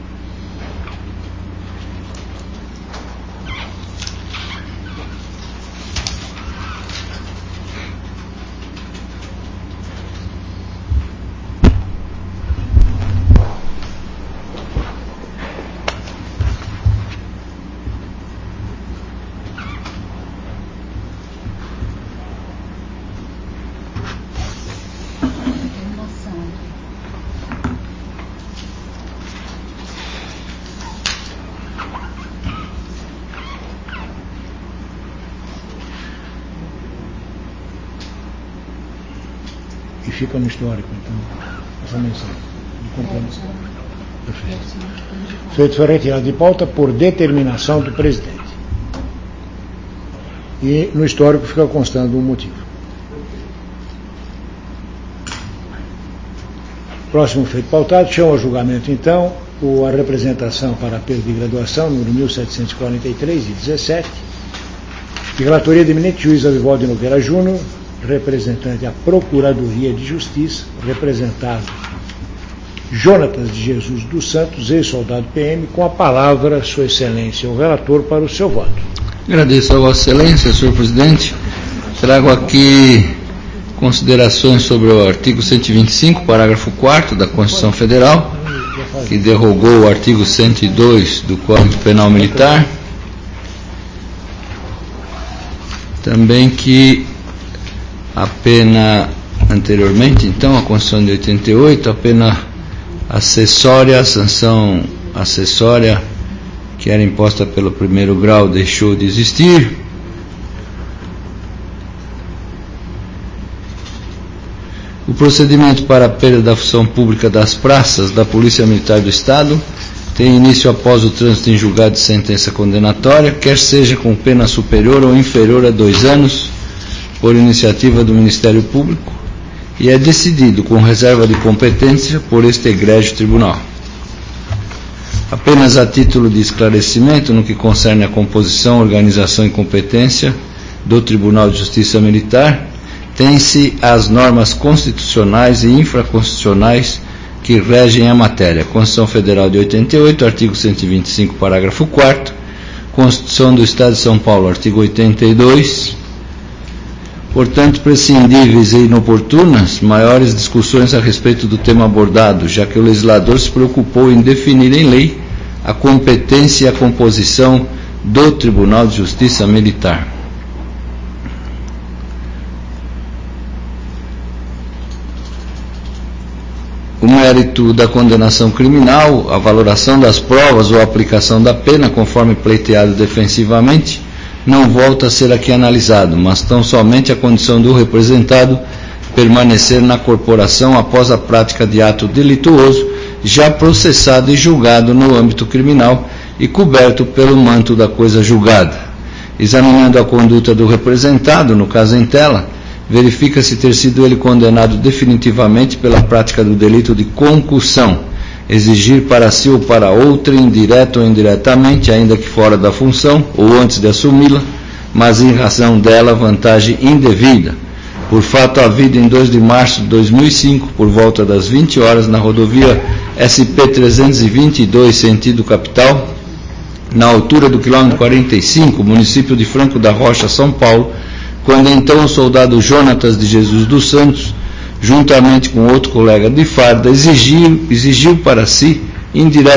E fica no histórico, então, essa mensagem de compromisso. Perfeito. Feito foi retirado de pauta por determinação do presidente. E no histórico fica constando o motivo. Próximo feito pautado, chama ao julgamento, então, a representação para perda de graduação, número 1743, de 17, de relatoria do eminente juiz Avivaldo Nogueira Júnior, representante à Procuradoria de Justiça, representado Jonatas de Jesus dos Santos, ex-soldado PM, com a palavra Sua Excelência, o relator, para o seu voto. Agradeço a Vossa Excelência, senhor presidente. Trago aqui considerações sobre o artigo 125, parágrafo 4º da Constituição Federal, que derrogou o artigo 102 do Código Penal Militar. Também que a pena anteriormente, então, a Constituição de 88, a pena acessória, a sanção acessória que era imposta pelo primeiro grau deixou de existir. O procedimento para a perda da função pública das praças da Polícia Militar do Estado tem início após o trânsito em julgado de sentença condenatória, quer seja com pena superior ou inferior a 2 anos, por iniciativa do Ministério Público, e é decidido com reserva de competência por este egrégio tribunal. Apenas a título de esclarecimento no que concerne a composição, organização e competência do Tribunal de Justiça Militar, tem-se as normas constitucionais e infraconstitucionais que regem a matéria. Constituição Federal de 88, artigo 125, parágrafo 4º, Constituição do Estado de São Paulo, artigo 82, portanto, prescindíveis e inoportunas maiores discussões a respeito do tema abordado, já que o legislador se preocupou em definir em lei a competência e a composição do Tribunal de Justiça Militar. O mérito da condenação criminal, a valoração das provas ou a aplicação da pena, conforme pleiteado defensivamente, não volta a ser aqui analisado, mas tão somente a condição do representado permanecer na corporação após a prática de ato delituoso, já processado e julgado no âmbito criminal e coberto pelo manto da coisa julgada. Examinando a conduta do representado, no caso em tela, verifica-se ter sido ele condenado definitivamente pela prática do delito de concussão, exigir para si ou para outra, indireta ou indiretamente, ainda que fora da função ou antes de assumi-la, mas em razão dela vantagem indevida, por fato havido em 2 de março de 2005, por volta das 20 horas, na rodovia SP-322, sentido capital, na altura do quilômetro 45, município de Franco da Rocha, São Paulo, quando então o soldado Jonatas de Jesus dos Santos, juntamente com outro colega de farda, exigiu para si,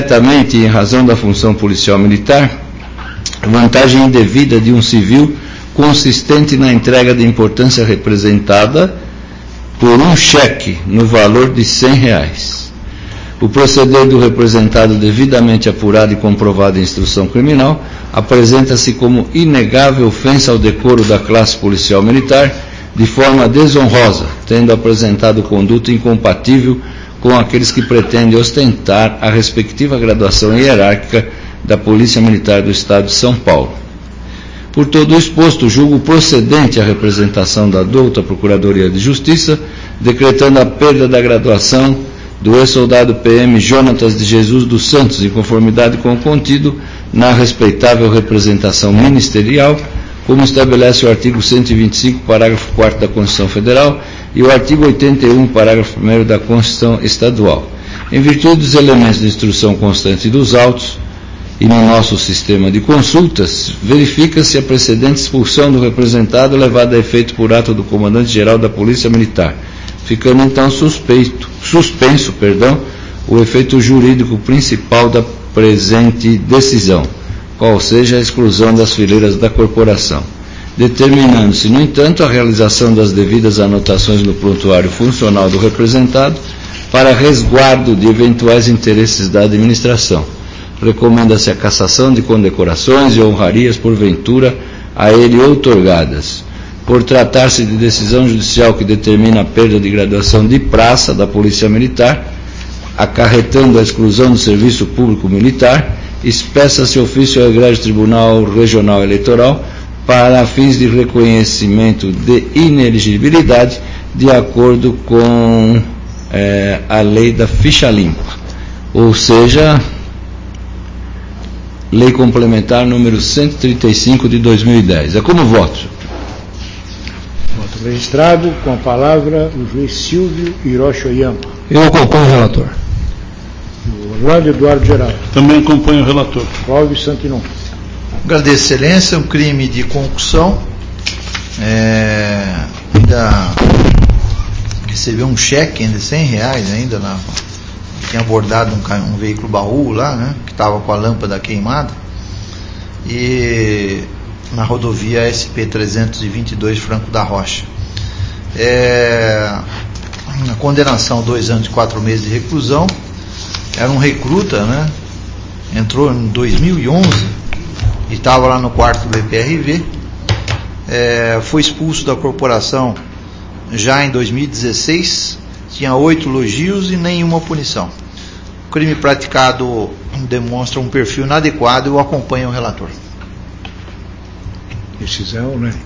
indiretamente e em razão da função policial militar, vantagem indevida de um civil consistente na entrega de importância representada por um cheque no valor de R$100. O proceder do representado devidamente apurado e comprovado em instrução criminal apresenta-se como inegável ofensa ao decoro da classe policial militar de forma desonrosa, tendo apresentado conduta incompatível com aqueles que pretendem ostentar a respectiva graduação hierárquica da Polícia Militar do Estado de São Paulo. Por todo o exposto, julgo procedente a representação da douta Procuradoria de Justiça, decretando a perda da graduação do ex-soldado PM Jonatas de Jesus dos Santos, em conformidade com o contido na respeitável representação ministerial, como estabelece o artigo 125, parágrafo 4º da Constituição Federal e o artigo 81, parágrafo 1º da Constituição Estadual. Em virtude dos elementos de instrução constante dos autos, e no nosso sistema de consultas, verifica-se a precedente expulsão do representado levada a efeito por ato do comandante-geral da Polícia Militar, ficando então suspenso o efeito jurídico principal da presente decisão, qual seja a exclusão das fileiras da corporação, determinando-se, no entanto, a realização das devidas anotações no prontuário funcional do representado para resguardo de eventuais interesses da administração. Recomenda-se a cassação de condecorações e honrarias porventura a ele outorgadas. Por tratar-se de decisão judicial que determina a perda de graduação de praça da Polícia Militar, acarretando a exclusão do serviço público militar, expressa-se ofício ao Egrégio Tribunal Regional Eleitoral para fins de reconhecimento de ineligibilidade de acordo com a lei da ficha limpa, ou seja, Lei Complementar número 135 de 2010. É como voto. Voto registrado. Com a palavra o juiz Silvio Hiroshi Oyama. Eu acompanho o relator. O Orlando Eduardo Geraldo. Também acompanho o relator. Clóvis Santinon. Agradeço, excelência. Um crime de concussão. Ainda recebeu um cheque ainda de R$100 ainda lá. Tinha abordado um veículo baú lá, né, que estava com a lâmpada queimada, e na rodovia SP-322 Franco da Rocha. A condenação 2 anos e 4 meses de reclusão. Era um recruta, né, entrou em 2011 e estava lá no quarto do EPRV, foi expulso da corporação já em 2016, tinha 8 elogios e nenhuma punição. O crime praticado demonstra um perfil inadequado e eu acompanho o relator. Decisão, né?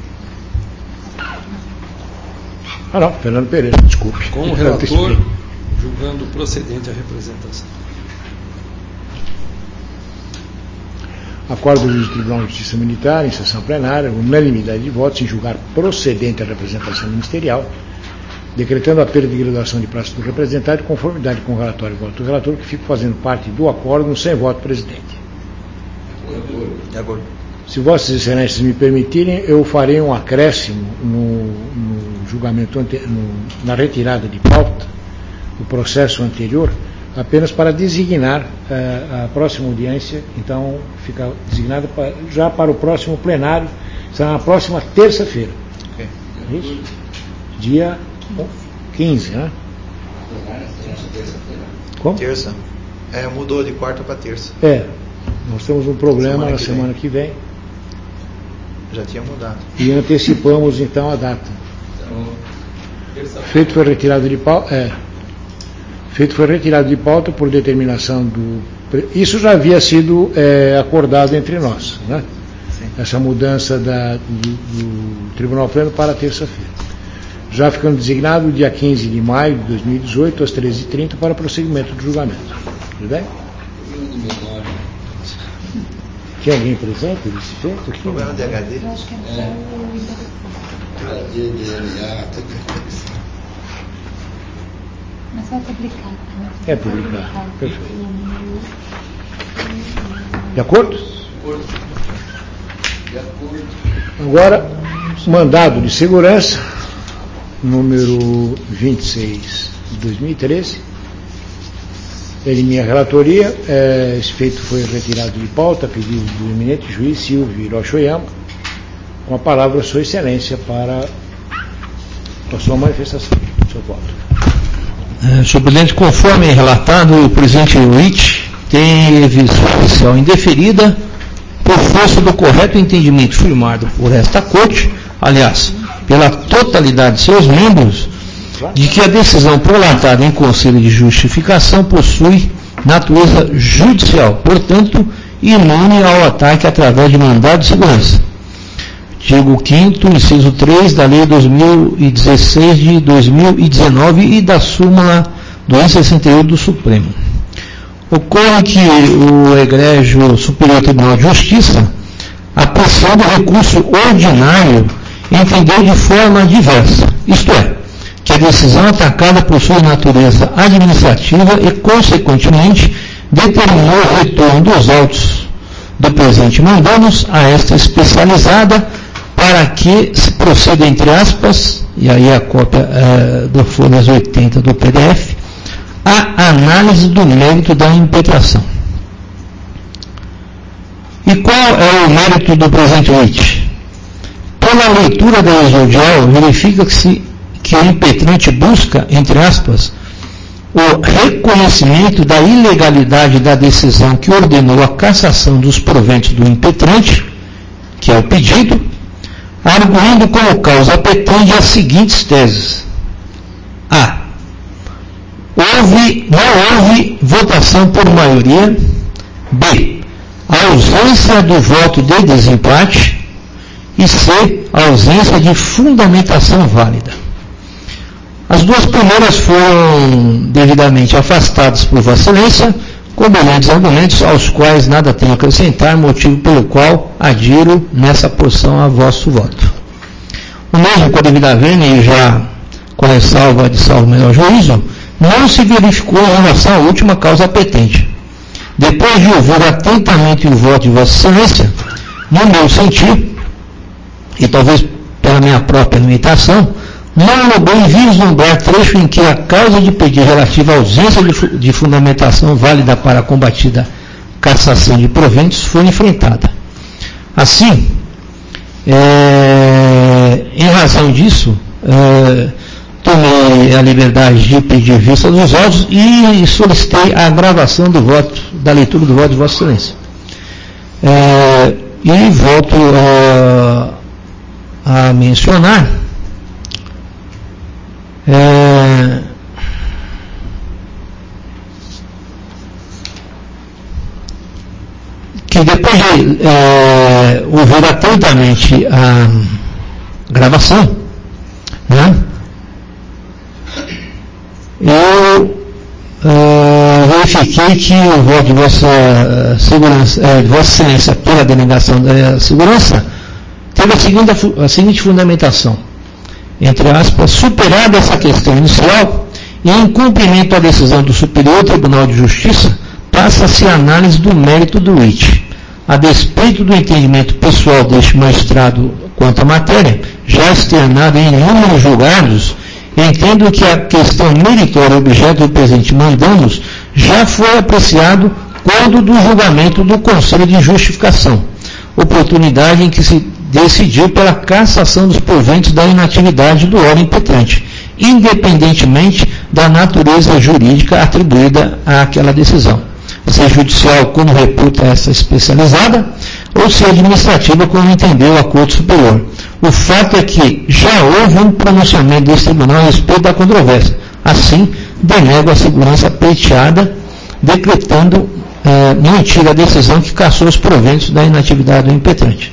Não, Fernando Pereira, desculpe. Com o relator, julgando procedente a representação. Acordo do Tribunal de Justiça Militar, em sessão plenária, unanimidade de votos em julgar procedente a representação ministerial, decretando a perda de graduação de praça do representado, de conformidade com o relatório e voto do relator, que fica fazendo parte do acórdão sem voto presidente. De acordo. Se Vossas Excelências me permitirem, eu farei um acréscimo no julgamento, na retirada de pauta, do processo anterior, apenas para designar a próxima audiência. Então, fica designada já para o próximo plenário, será na próxima terça-feira. Okay. É isso? Dia 15, né? Como? Terça. Mudou de quarta para terça. Nós temos um problema na semana que vem. Já tinha mudado. E antecipamos então a data. Feito foi retirado de pauta. Feito foi retirado de pauta por determinação do. Isso já havia sido acordado entre nós, né? Sim. Essa mudança do Tribunal Pleno para terça-feira. Já ficando designado dia 15 de maio de 2018, às 13h30, para prosseguimento do julgamento. Tudo bem? Tinha alguém presente desse feito aqui? Problema de HD? Eu acho que é mas vai publicar. É publicar. Perfeito. De acordo? Agora, mandado de segurança, número 26 de 2013, em minha relatoria, esse feito foi retirado de pauta a pedido do eminente juiz Silvio Hiroshi Oyama, Com a palavra, Sua Excelência, para a sua manifestação, seu voto. Senhor presidente, conforme relatado, o presidente Witt tem revisão judicial indeferida por força do correto entendimento firmado por esta Corte, aliás, pela totalidade de seus membros, de que a decisão prolatada em conselho de justificação possui natureza judicial, portanto, imune ao ataque através de mandado de segurança. Artigo 5º, inciso 3 da Lei 2016 de 2019 e da súmula 268 do Supremo. Ocorre que o Egrégio Superior Tribunal de Justiça, apreciando o recurso ordinário, entendeu de forma diversa, isto é, que a decisão atacada possui natureza administrativa e, consequentemente, determinou o retorno dos autos do presente mandamus a esta especializada para que se proceda, entre aspas, e aí a cópia do folhas 80 do PDF, a análise do mérito da impetração. E qual é o mérito do presente Witt? Pela leitura da exordial, verifica-se que o impetrante busca, entre aspas, o reconhecimento da ilegalidade da decisão que ordenou a cassação dos proventos do impetrante, que é o pedido, arguindo como causa petende as seguintes teses. A. Não houve votação por maioria. B. A ausência do voto de desempate. E C. A ausência de fundamentação válida. As duas primeiras foram devidamente afastadas por Vossa Excelência, com brilhantes argumentos aos quais nada tenho a acrescentar, motivo pelo qual adiro nessa porção a vosso voto. O mesmo, com a devida vênia e já com ressalva de salvo melhor juízo, não se verificou em relação à última causa petente. Depois de ouvir atentamente o voto de Vossa Excelência, no meu sentir, e talvez pela minha própria limitação, não logrei vislumbrar trecho em que a causa de pedido relativa à ausência de fundamentação válida para a combatida cassação de proventos foi enfrentada. Assim, em razão disso, tomei a liberdade de pedir vista dos autos e solicitei a gravação do voto, da leitura do voto de Vossa Excelência. E volto a mencionar que depois de ouvir atentamente a gravação, né, eu verifiquei que o voto de Vossa Excelência pela delegação da segurança teve a seguinte fundamentação. Entre aspas, superada essa questão inicial, e em cumprimento à decisão do Superior Tribunal de Justiça, passa-se a análise do mérito do Witt. A despeito do entendimento pessoal deste magistrado quanto à matéria, já externado em inúmeros julgados, entendo que a questão meritória objeto do presente mandamus já foi apreciado quando do julgamento do Conselho de Justificação, oportunidade em que se decidiu pela cassação dos proventos da inatividade do órgão impetrante, independentemente da natureza jurídica atribuída àquela decisão, se é judicial como reputa essa especializada, ou se é administrativa como entendeu a Corte Superior. O fato é que já houve um pronunciamento desse tribunal a respeito da controvérsia. Assim, denego a segurança pleiteada, decretando mentira a decisão que cassou os proventos da inatividade do impetrante.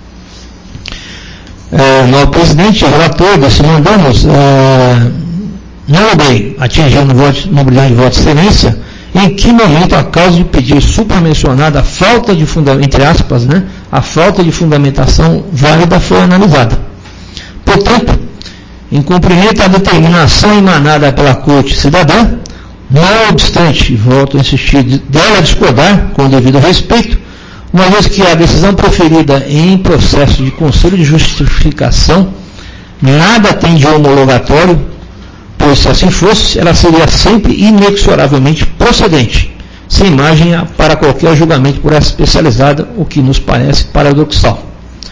No presidente, relator desse mandamus, não logrei atingir no brilhante voto de excelência em que momento a causa de pedir supramencionada, a falta de entre aspas, né, a falta de fundamentação válida foi analisada. Portanto, em cumprimento à determinação emanada pela Corte Cidadã, não obstante, volto a insistir, dela discordar com o devido respeito, uma vez que a decisão proferida em processo de Conselho de Justificação nada tem de homologatório, pois se assim fosse, ela seria sempre inexoravelmente procedente, sem margem para qualquer julgamento por essa especializada, o que nos parece paradoxal.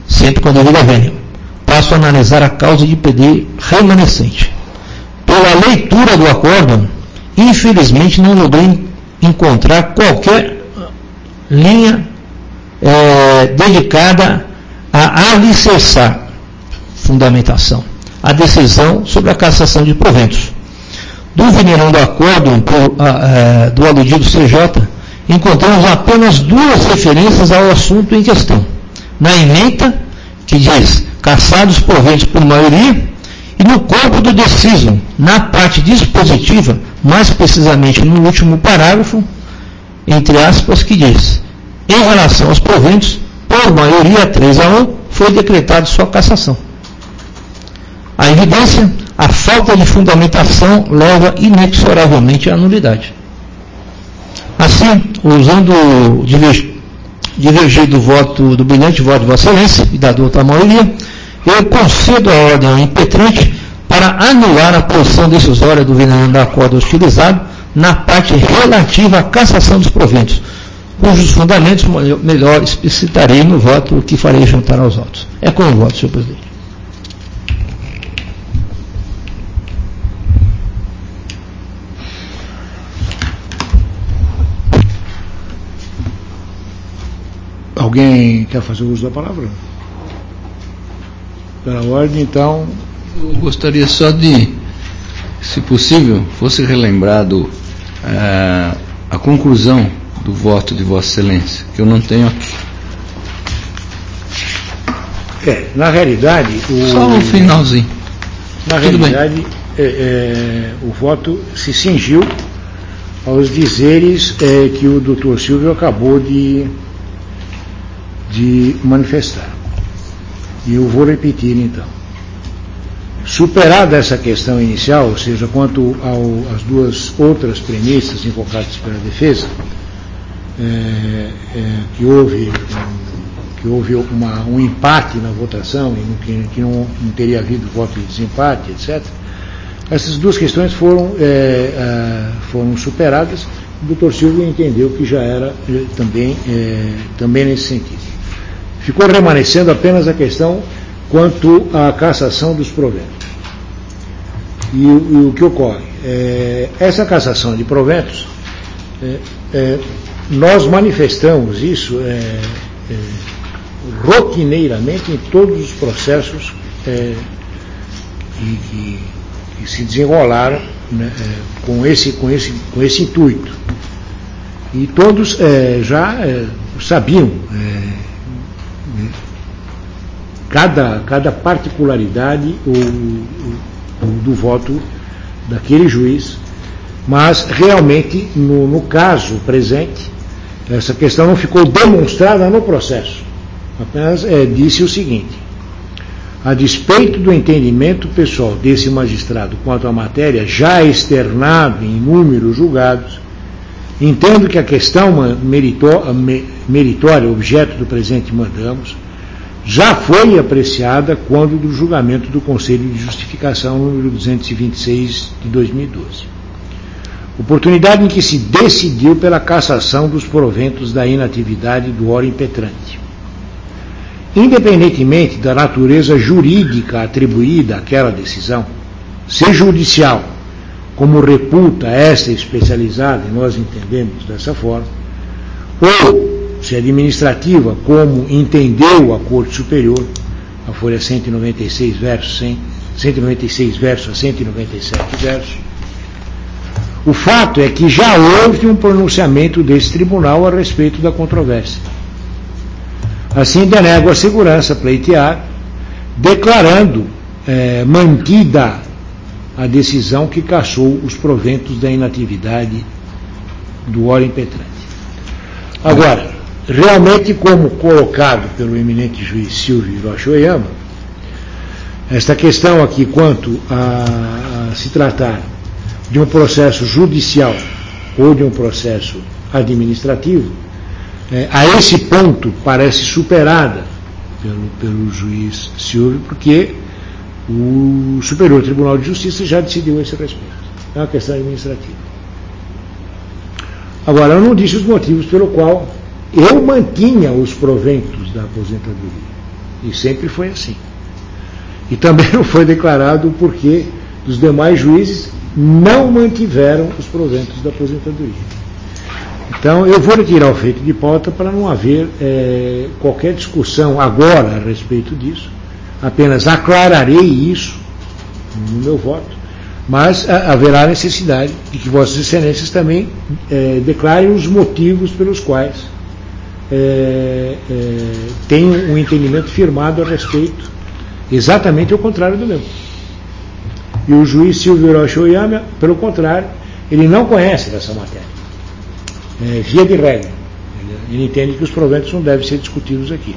sempre com a devida vênia. Passo a analisar a causa de PD remanescente. Pela leitura do acórdão, infelizmente não logrei encontrar qualquer linha dedicada a alicerçar fundamentação a decisão sobre a cassação de proventos. Do venerando acórdão do aludido CJ, encontramos apenas duas referências ao assunto em questão. Na ementa, que diz cassados proventos por maioria, e no corpo do decisum, na parte dispositiva, mais precisamente no último parágrafo, entre aspas, que diz: em relação aos proventos, por maioria 3-1, foi decretada sua cassação. A evidência, a falta de fundamentação leva inexoravelmente à nulidade. Assim, usando divergir do voto, do brilhante voto de Vossa Excelência e da outra maioria, eu concedo a ordem ao impetrante para anular a posição decisória do venerando acórdão utilizado na parte relativa à cassação dos proventos, cujos fundamentos melhor explicitarei no voto que farei juntar aos autos. É com o voto, senhor presidente. Alguém quer fazer uso da palavra? Pela ordem, então. Eu gostaria só de, se possível, fosse relembrado a conclusão do voto de Vossa Excelência, que eu não tenho aqui. Na realidade. Só no finalzinho. Na realidade, o voto se cingiu aos dizeres que o doutor Silvio acabou de manifestar. E eu vou repetir, então. Superada essa questão inicial, ou seja, quanto às duas outras premissas invocadas pela defesa, que houve um empate na votação e que não teria havido voto de desempate, etc. Essas duas questões foram superadas. O doutor Silvio entendeu que já era também nesse sentido. Ficou remanescendo apenas a questão quanto à cassação dos proventos. E o que ocorre? Essa cassação de proventos, nós manifestamos isso rotineiramente em todos os processos que se desenrolaram, né, com esse intuito. E todos já sabiam cada particularidade do voto daquele juiz, mas realmente no caso presente essa questão não ficou demonstrada no processo, apenas disse o seguinte: a despeito do entendimento pessoal desse magistrado quanto à matéria já externado em inúmeros julgados, entendo que a questão meritória, objeto do presente mandamos, já foi apreciada quando do julgamento do Conselho de Justificação número 226 de 2012. Oportunidade em que se decidiu pela cassação dos proventos da inatividade do ora impetrante. Independentemente da natureza jurídica atribuída àquela decisão, se judicial, como reputa esta especializada, e nós entendemos dessa forma, ou se administrativa, como entendeu a Corte Superior, a folha 196 verso a 197 verso, o fato é que já houve um pronunciamento desse tribunal a respeito da controvérsia. Assim, denego a segurança pleitear, declarando mantida a decisão que cassou os proventos da inatividade do ora impetrante. Agora, realmente, como colocado pelo eminente juiz Silvio Hiroshi Oyama, esta questão aqui, quanto a se tratar de um processo judicial ou de um processo administrativo, a esse ponto parece superada pelo juiz Silvio, porque o Superior Tribunal de Justiça já decidiu a esse respeito. É uma questão administrativa. Agora, eu não disse os motivos pelo qual eu mantinha os proventos da aposentadoria. E sempre foi assim. E também não foi declarado o porquê dos demais juízes não mantiveram os proventos da aposentadoria. Então, eu vou retirar o feito de pauta para não haver qualquer discussão agora a respeito disso. Apenas aclararei isso no meu voto, mas haverá necessidade de que Vossas Excelências também declarem os motivos pelos quais tenham um entendimento firmado a respeito, exatamente ao contrário do meu. E o juiz Silvio Hiroshi Oyama, pelo contrário, ele não conhece dessa matéria. Via de regra. Ele entende que os proventos não devem ser discutidos aqui.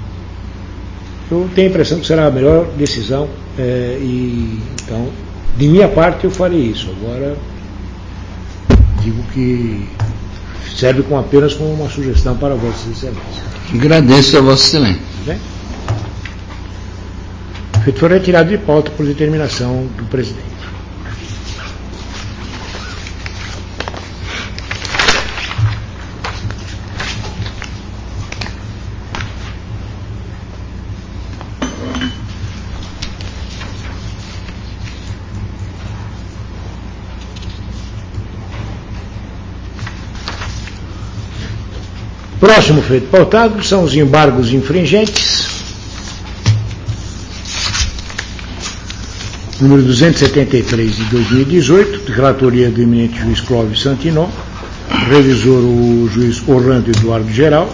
Eu tenho a impressão que será a melhor decisão, então, de minha parte, eu farei isso. Agora, digo que serve apenas como uma sugestão para Vossas Excelências. Agradeço a Vossa Excelência. Bem? O feito foi retirado de pauta por determinação do presidente. Próximo feito pautado são os embargos infringentes. Número 273 de 2018, de relatoria do eminente juiz Clóvis Santinon, revisor o juiz Orlando Eduardo Geraldo,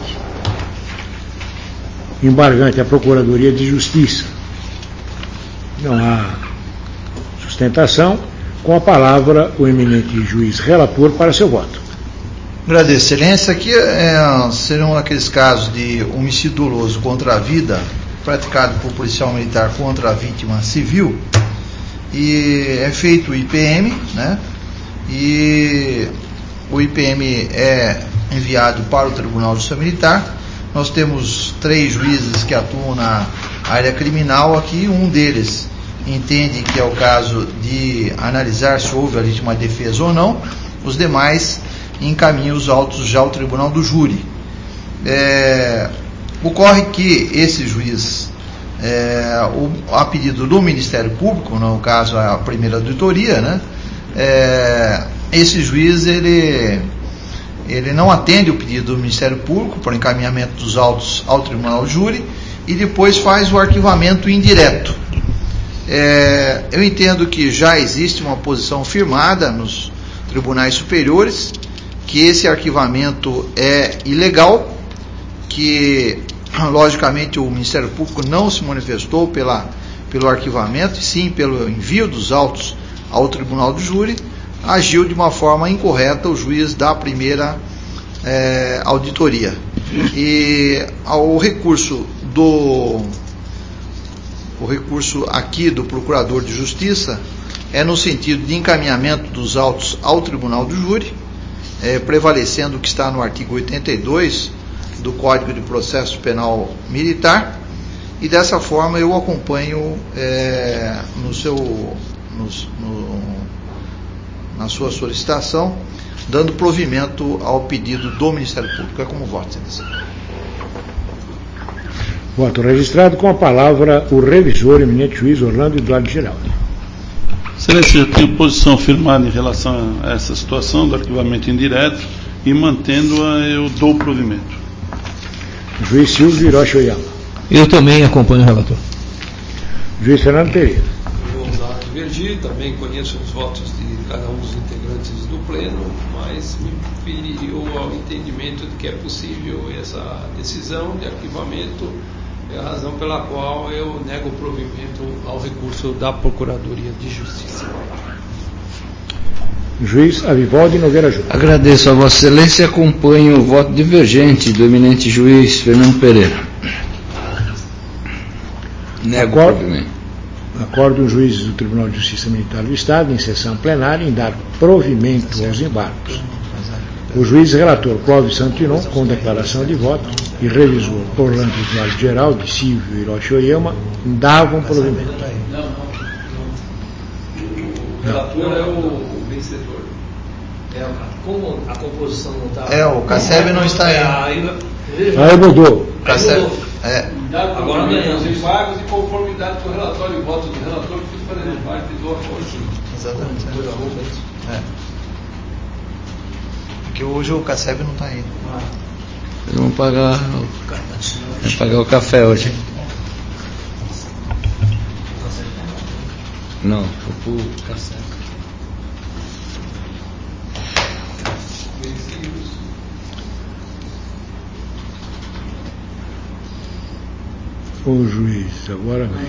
embargante a Procuradoria de Justiça. Não há sustentação. Com a palavra, o eminente juiz relator para seu voto. Agradeço, Excelência. Aqui serão aqueles casos de homicídio doloso contra a vida praticado por policial militar contra a vítima civil, e é feito o IPM, né? E o IPM é enviado para o Tribunal de Justiça Militar. Nós temos 3 juízes que atuam na área criminal aqui. Um deles entende que é o caso de analisar se houve a legítima defesa ou não. Os demais encaminham os autos já ao Tribunal do Júri. Ocorre que esse juiz, a pedido do Ministério Público, no caso a primeira auditoria, né, esse juiz ele não atende o pedido do Ministério Público para encaminhamento dos autos ao Tribunal do Júri e depois faz o arquivamento indireto. Eu entendo que já existe uma posição firmada nos tribunais superiores que esse arquivamento é ilegal, que logicamente o Ministério Público não se manifestou pelo arquivamento, e sim pelo envio dos autos ao Tribunal do Júri. Agiu de uma forma incorreta o juiz da primeira auditoria. E o recurso aqui do Procurador de Justiça é no sentido de encaminhamento dos autos ao Tribunal do Júri, prevalecendo o que está no artigo 82 do Código de Processo Penal Militar, e dessa forma eu acompanho na sua solicitação, dando provimento ao pedido do Ministério Público. É como voto, Excelência. Voto registrado. Com a palavra o revisor, eminente juiz Orlando Eduardo Geraldo. Excelência, eu tenho posição firmada em relação a essa situação do arquivamento indireto, e mantendo-a eu dou provimento. Juiz Silvio Hiroshi Oyama. Eu também acompanho o relator. Juiz Fernando Pereira. Eu vou divergir, também conheço os votos de cada um dos integrantes do Pleno, mas me filiou ao entendimento de que é possível essa decisão de arquivamento. É a razão pela qual eu nego o provimento ao recurso da Procuradoria de Justiça. Juiz Avivaldo Nogueira Júnior. Agradeço a Vossa Excelência e acompanho o voto divergente do eminente juiz Fernando Pereira. Nego o provimento. Acordo o juiz do Tribunal de Justiça Militar do Estado, em sessão plenária, em dar provimento aos embargos. O juiz relator Clóvis Santinon, com declaração de voto, e revisor Orlando Eduardo Geraldo e Silvio Hiroshi Oyama davam provimento. O relator é o vencedor. Como a composição não está... O CACEB não está aí. Aí mudou. Agora os embargos de conformidade com o relatório e votos do relator que fica fazendo parte do acordo. Exatamente. Porque hoje o CACEB não está indo. Eles vão pagar o café hoje. Não, foi pro CACEB. O juiz, agora vai.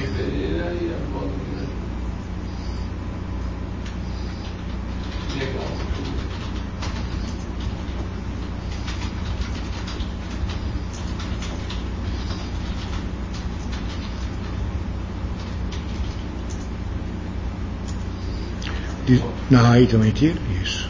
Não, aí também tira isso.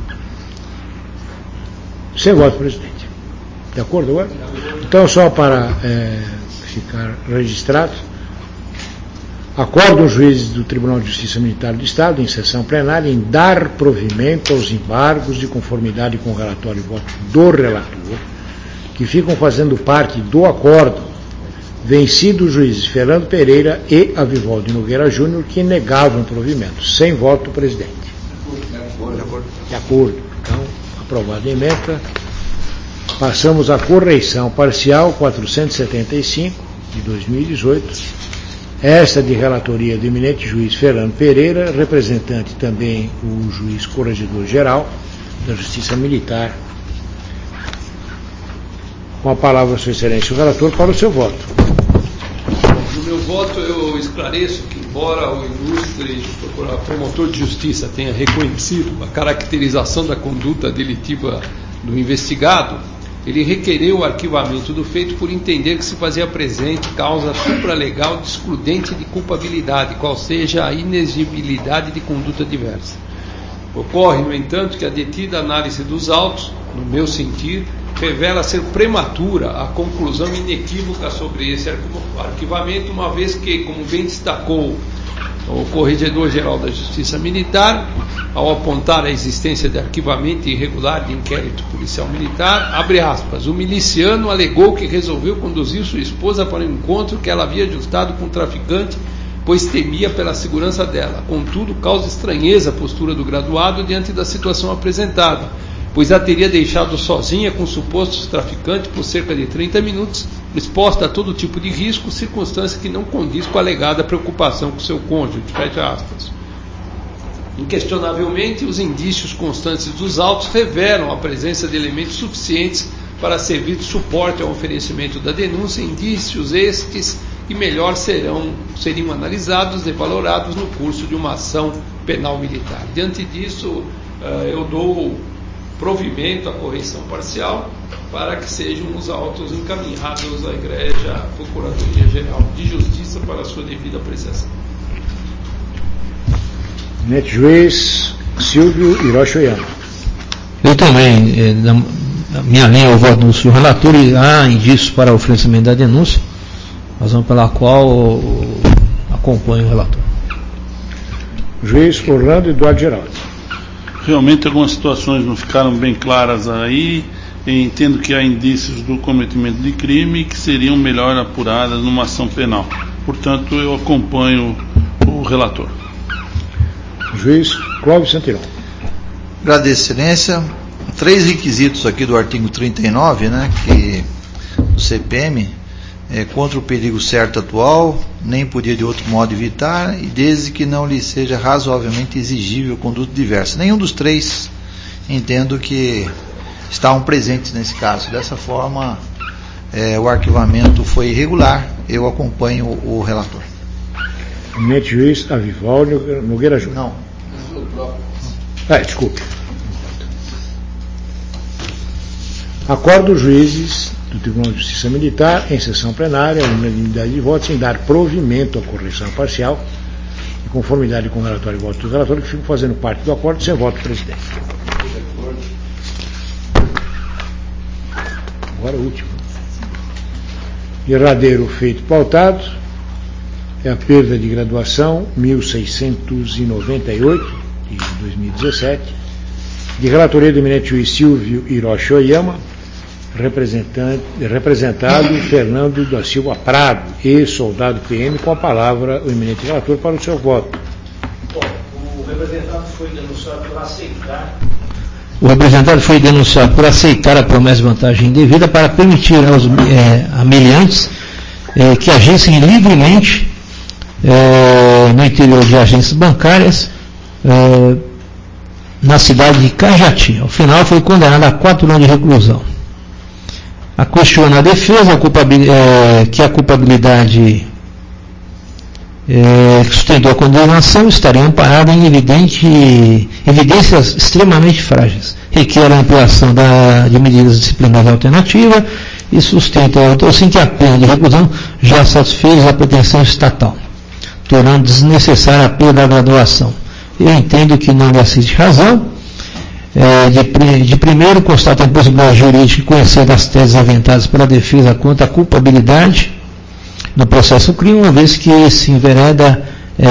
Sem voto, presidente. De acordo agora? Então, só para ficar registrado, acordo os juízes do Tribunal de Justiça Militar do Estado, em sessão plenária, em dar provimento aos embargos de conformidade com o relatório e voto do relator, que ficam fazendo parte do acordo, vencidos os juízes Fernando Pereira e Avivaldo Nogueira Júnior, que negavam provimento. Sem voto, presidente. De acordo. Então, aprovada a emenda. Passamos à correição parcial 475 de 2018, esta de relatoria do eminente juiz Fernando Pereira, representante também o juiz corregedor-geral da Justiça Militar. Com a palavra, Sua Excelência, o relator, para o seu voto. No meu voto, eu esclareço que, embora o ilustre promotor de justiça tenha reconhecido a caracterização da conduta delitiva do investigado, ele requereu o arquivamento do feito por entender que se fazia presente causa supralegal de excludente de culpabilidade, qual seja a inexigibilidade de conduta diversa. Ocorre, no entanto, que a detida análise dos autos, no meu sentir, revela ser prematura a conclusão inequívoca sobre esse arquivamento, uma vez que, como bem destacou o Corregedor-Geral da Justiça Militar, ao apontar a existência de arquivamento irregular de inquérito policial militar, abre aspas, o miliciano alegou que resolveu conduzir sua esposa para um encontro que ela havia ajustado com o traficante, pois temia pela segurança dela. Contudo, causa estranheza a postura do graduado diante da situação apresentada, pois a teria deixado sozinha com supostos traficantes por cerca de 30 minutos, exposta a todo tipo de risco, circunstância que não condiz com a alegada preocupação com seu cônjuge, fecha aspas. Inquestionavelmente, os indícios constantes dos autos revelam a presença de elementos suficientes para servir de suporte ao oferecimento da denúncia, indícios estes que melhor seriam analisados e valorados no curso de uma ação penal militar. Diante disso, eu dou provimento à correição parcial para que sejam os autos encaminhados à Igreja Procuradoria-Geral de Justiça para a sua devida apreciação. Eminente juiz Silvio Hiroshi Oyama. Eu também, na minha linha, eu voto no senhor relator e há indícios para oferecimento da denúncia, razão pela qual acompanho o relator. Juiz Orlando Eduardo Geraldo. Realmente algumas situações não ficaram bem claras aí, e entendo que há indícios do cometimento de crime que seriam melhor apuradas numa ação penal. Portanto, eu acompanho o relator. Juiz Clóvis Santirão. Agradeço, Excelência. 3 requisitos aqui do artigo 39, né, que o CPM é contra o perigo certo atual, nem podia de outro modo evitar, e desde que não lhe seja razoavelmente exigível conduta diversa. Nenhum dos 3 entendo que estavam presentes nesse caso. Dessa forma, o arquivamento foi irregular. Eu acompanho o relator. Eminente juiz Avivaldo Nogueira Júnior. Não. Desculpe. Acordo os juízes do Tribunal de Justiça Militar, em sessão plenária, unanimidade de votos, em dar provimento à correção parcial, de conformidade com o relatório e voto do relator, que ficam fazendo parte do acordo, sem voto do presidente. Agora o último. Derradeiro feito pautado é a perda de graduação 1698 de 2017, de relatoria do eminente juiz Silvio Hiroshi Oyama, representado Fernando da Silva Prado, ex-soldado PM, com a palavra o eminente relator para o seu voto. Bom, o representado foi denunciado por aceitar a promessa de vantagem indevida para permitir aos ameliantes que agissem livremente no interior de agências bancárias na cidade de Cajati. Ao final foi condenado a 4 anos de reclusão. Questiona a defesa que a culpabilidade que sustentou a condenação estaria amparada em evidências extremamente frágeis. Requer a ampliação de medidas disciplinares alternativas e sustenta assim que a pena de reclusão já satisfez a pretensão estatal, tornando desnecessária a perda da graduação. Eu entendo que não lhe assiste razão. De primeiro, constata a impossibilidade jurídica de conhecer das teses aventadas pela defesa quanto à culpabilidade no processo crime, uma vez que se envereda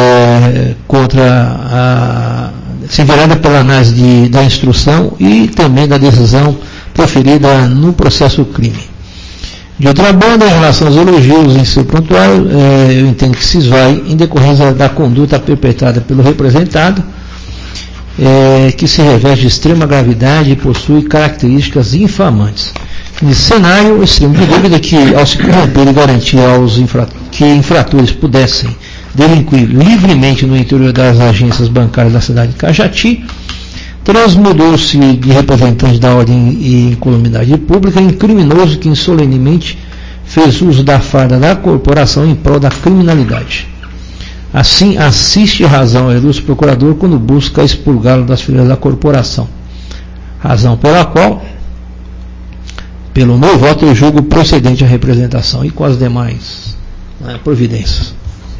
pela análise da instrução e também da decisão proferida no processo crime. De outra banda, em relação aos elogios em seu prontuário, eu entendo que se esvai em decorrência da conduta perpetrada pelo representado, que se reveste de extrema gravidade e possui características infamantes. Nesse cenário, o extremo de dúvida é que, ao se corromper e garantir que infratores pudessem delinquir livremente no interior das agências bancárias da cidade de Cajati, transmudou-se de representante da ordem e incolumidade pública em criminoso que insolenemente fez uso da farda da corporação em prol da criminalidade. Assim, assiste razão ao ilustre procurador quando busca expurgá-lo das fileiras da corporação. Razão pela qual, pelo meu voto, eu julgo procedente a representação e com as demais providências.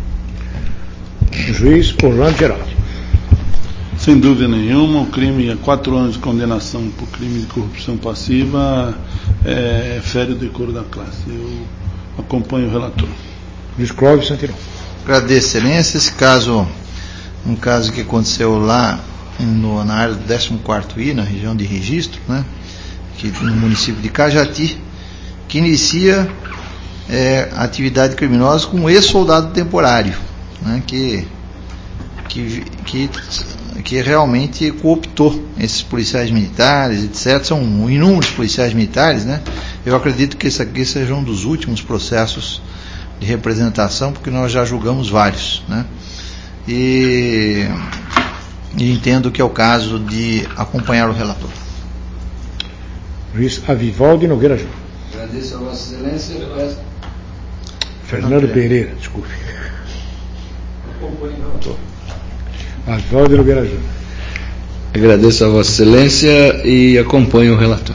Juiz Orlando Geraldi. Sem dúvida nenhuma, o crime, 4 anos de condenação por crime de corrupção passiva fere o decoro da classe. Eu acompanho o relator. Luiz Clóvis Santirão. Agradeço, excelência. Esse caso, um caso que aconteceu lá na área do 14º I, na região de registro, né, que, no município de Cajati, que inicia atividade criminosa com um ex-soldado temporário, né, que realmente cooptou esses policiais militares, etc. São inúmeros policiais militares, né? Eu acredito que esse aqui seja um dos últimos processos de representação, porque nós já julgamos vários, né? E entendo que é o caso de acompanhar o relator. Juiz Avivaldo Nogueira Júnior. Agradeço a Vossa Excelência. Fernando Pereira, desculpe. Avivaldo Nogueira Júnior. Agradeço a Vossa Excelência e acompanho o relator.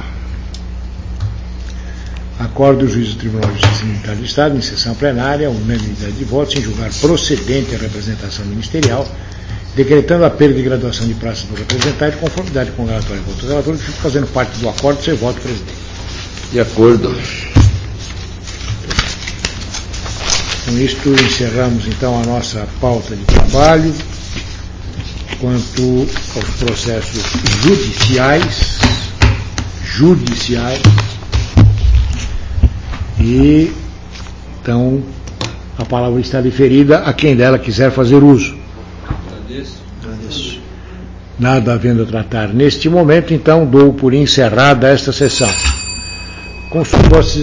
Acordo o juiz do Tribunal de Justiça Militar do Estado, em sessão plenária, unanimidade de votos, em julgar procedente a representação ministerial, decretando a perda de graduação de praça do representante, de conformidade com o relatório e voto do relator, que fica fazendo parte do acordo, seu voto, presidente. De acordo. Com isto, encerramos então a nossa pauta de trabalho quanto aos processos judiciais, e então a palavra está deferida a quem dela quiser fazer uso. Agradeço. Nada havendo a tratar neste momento, então dou por encerrada esta sessão. Consulto vossas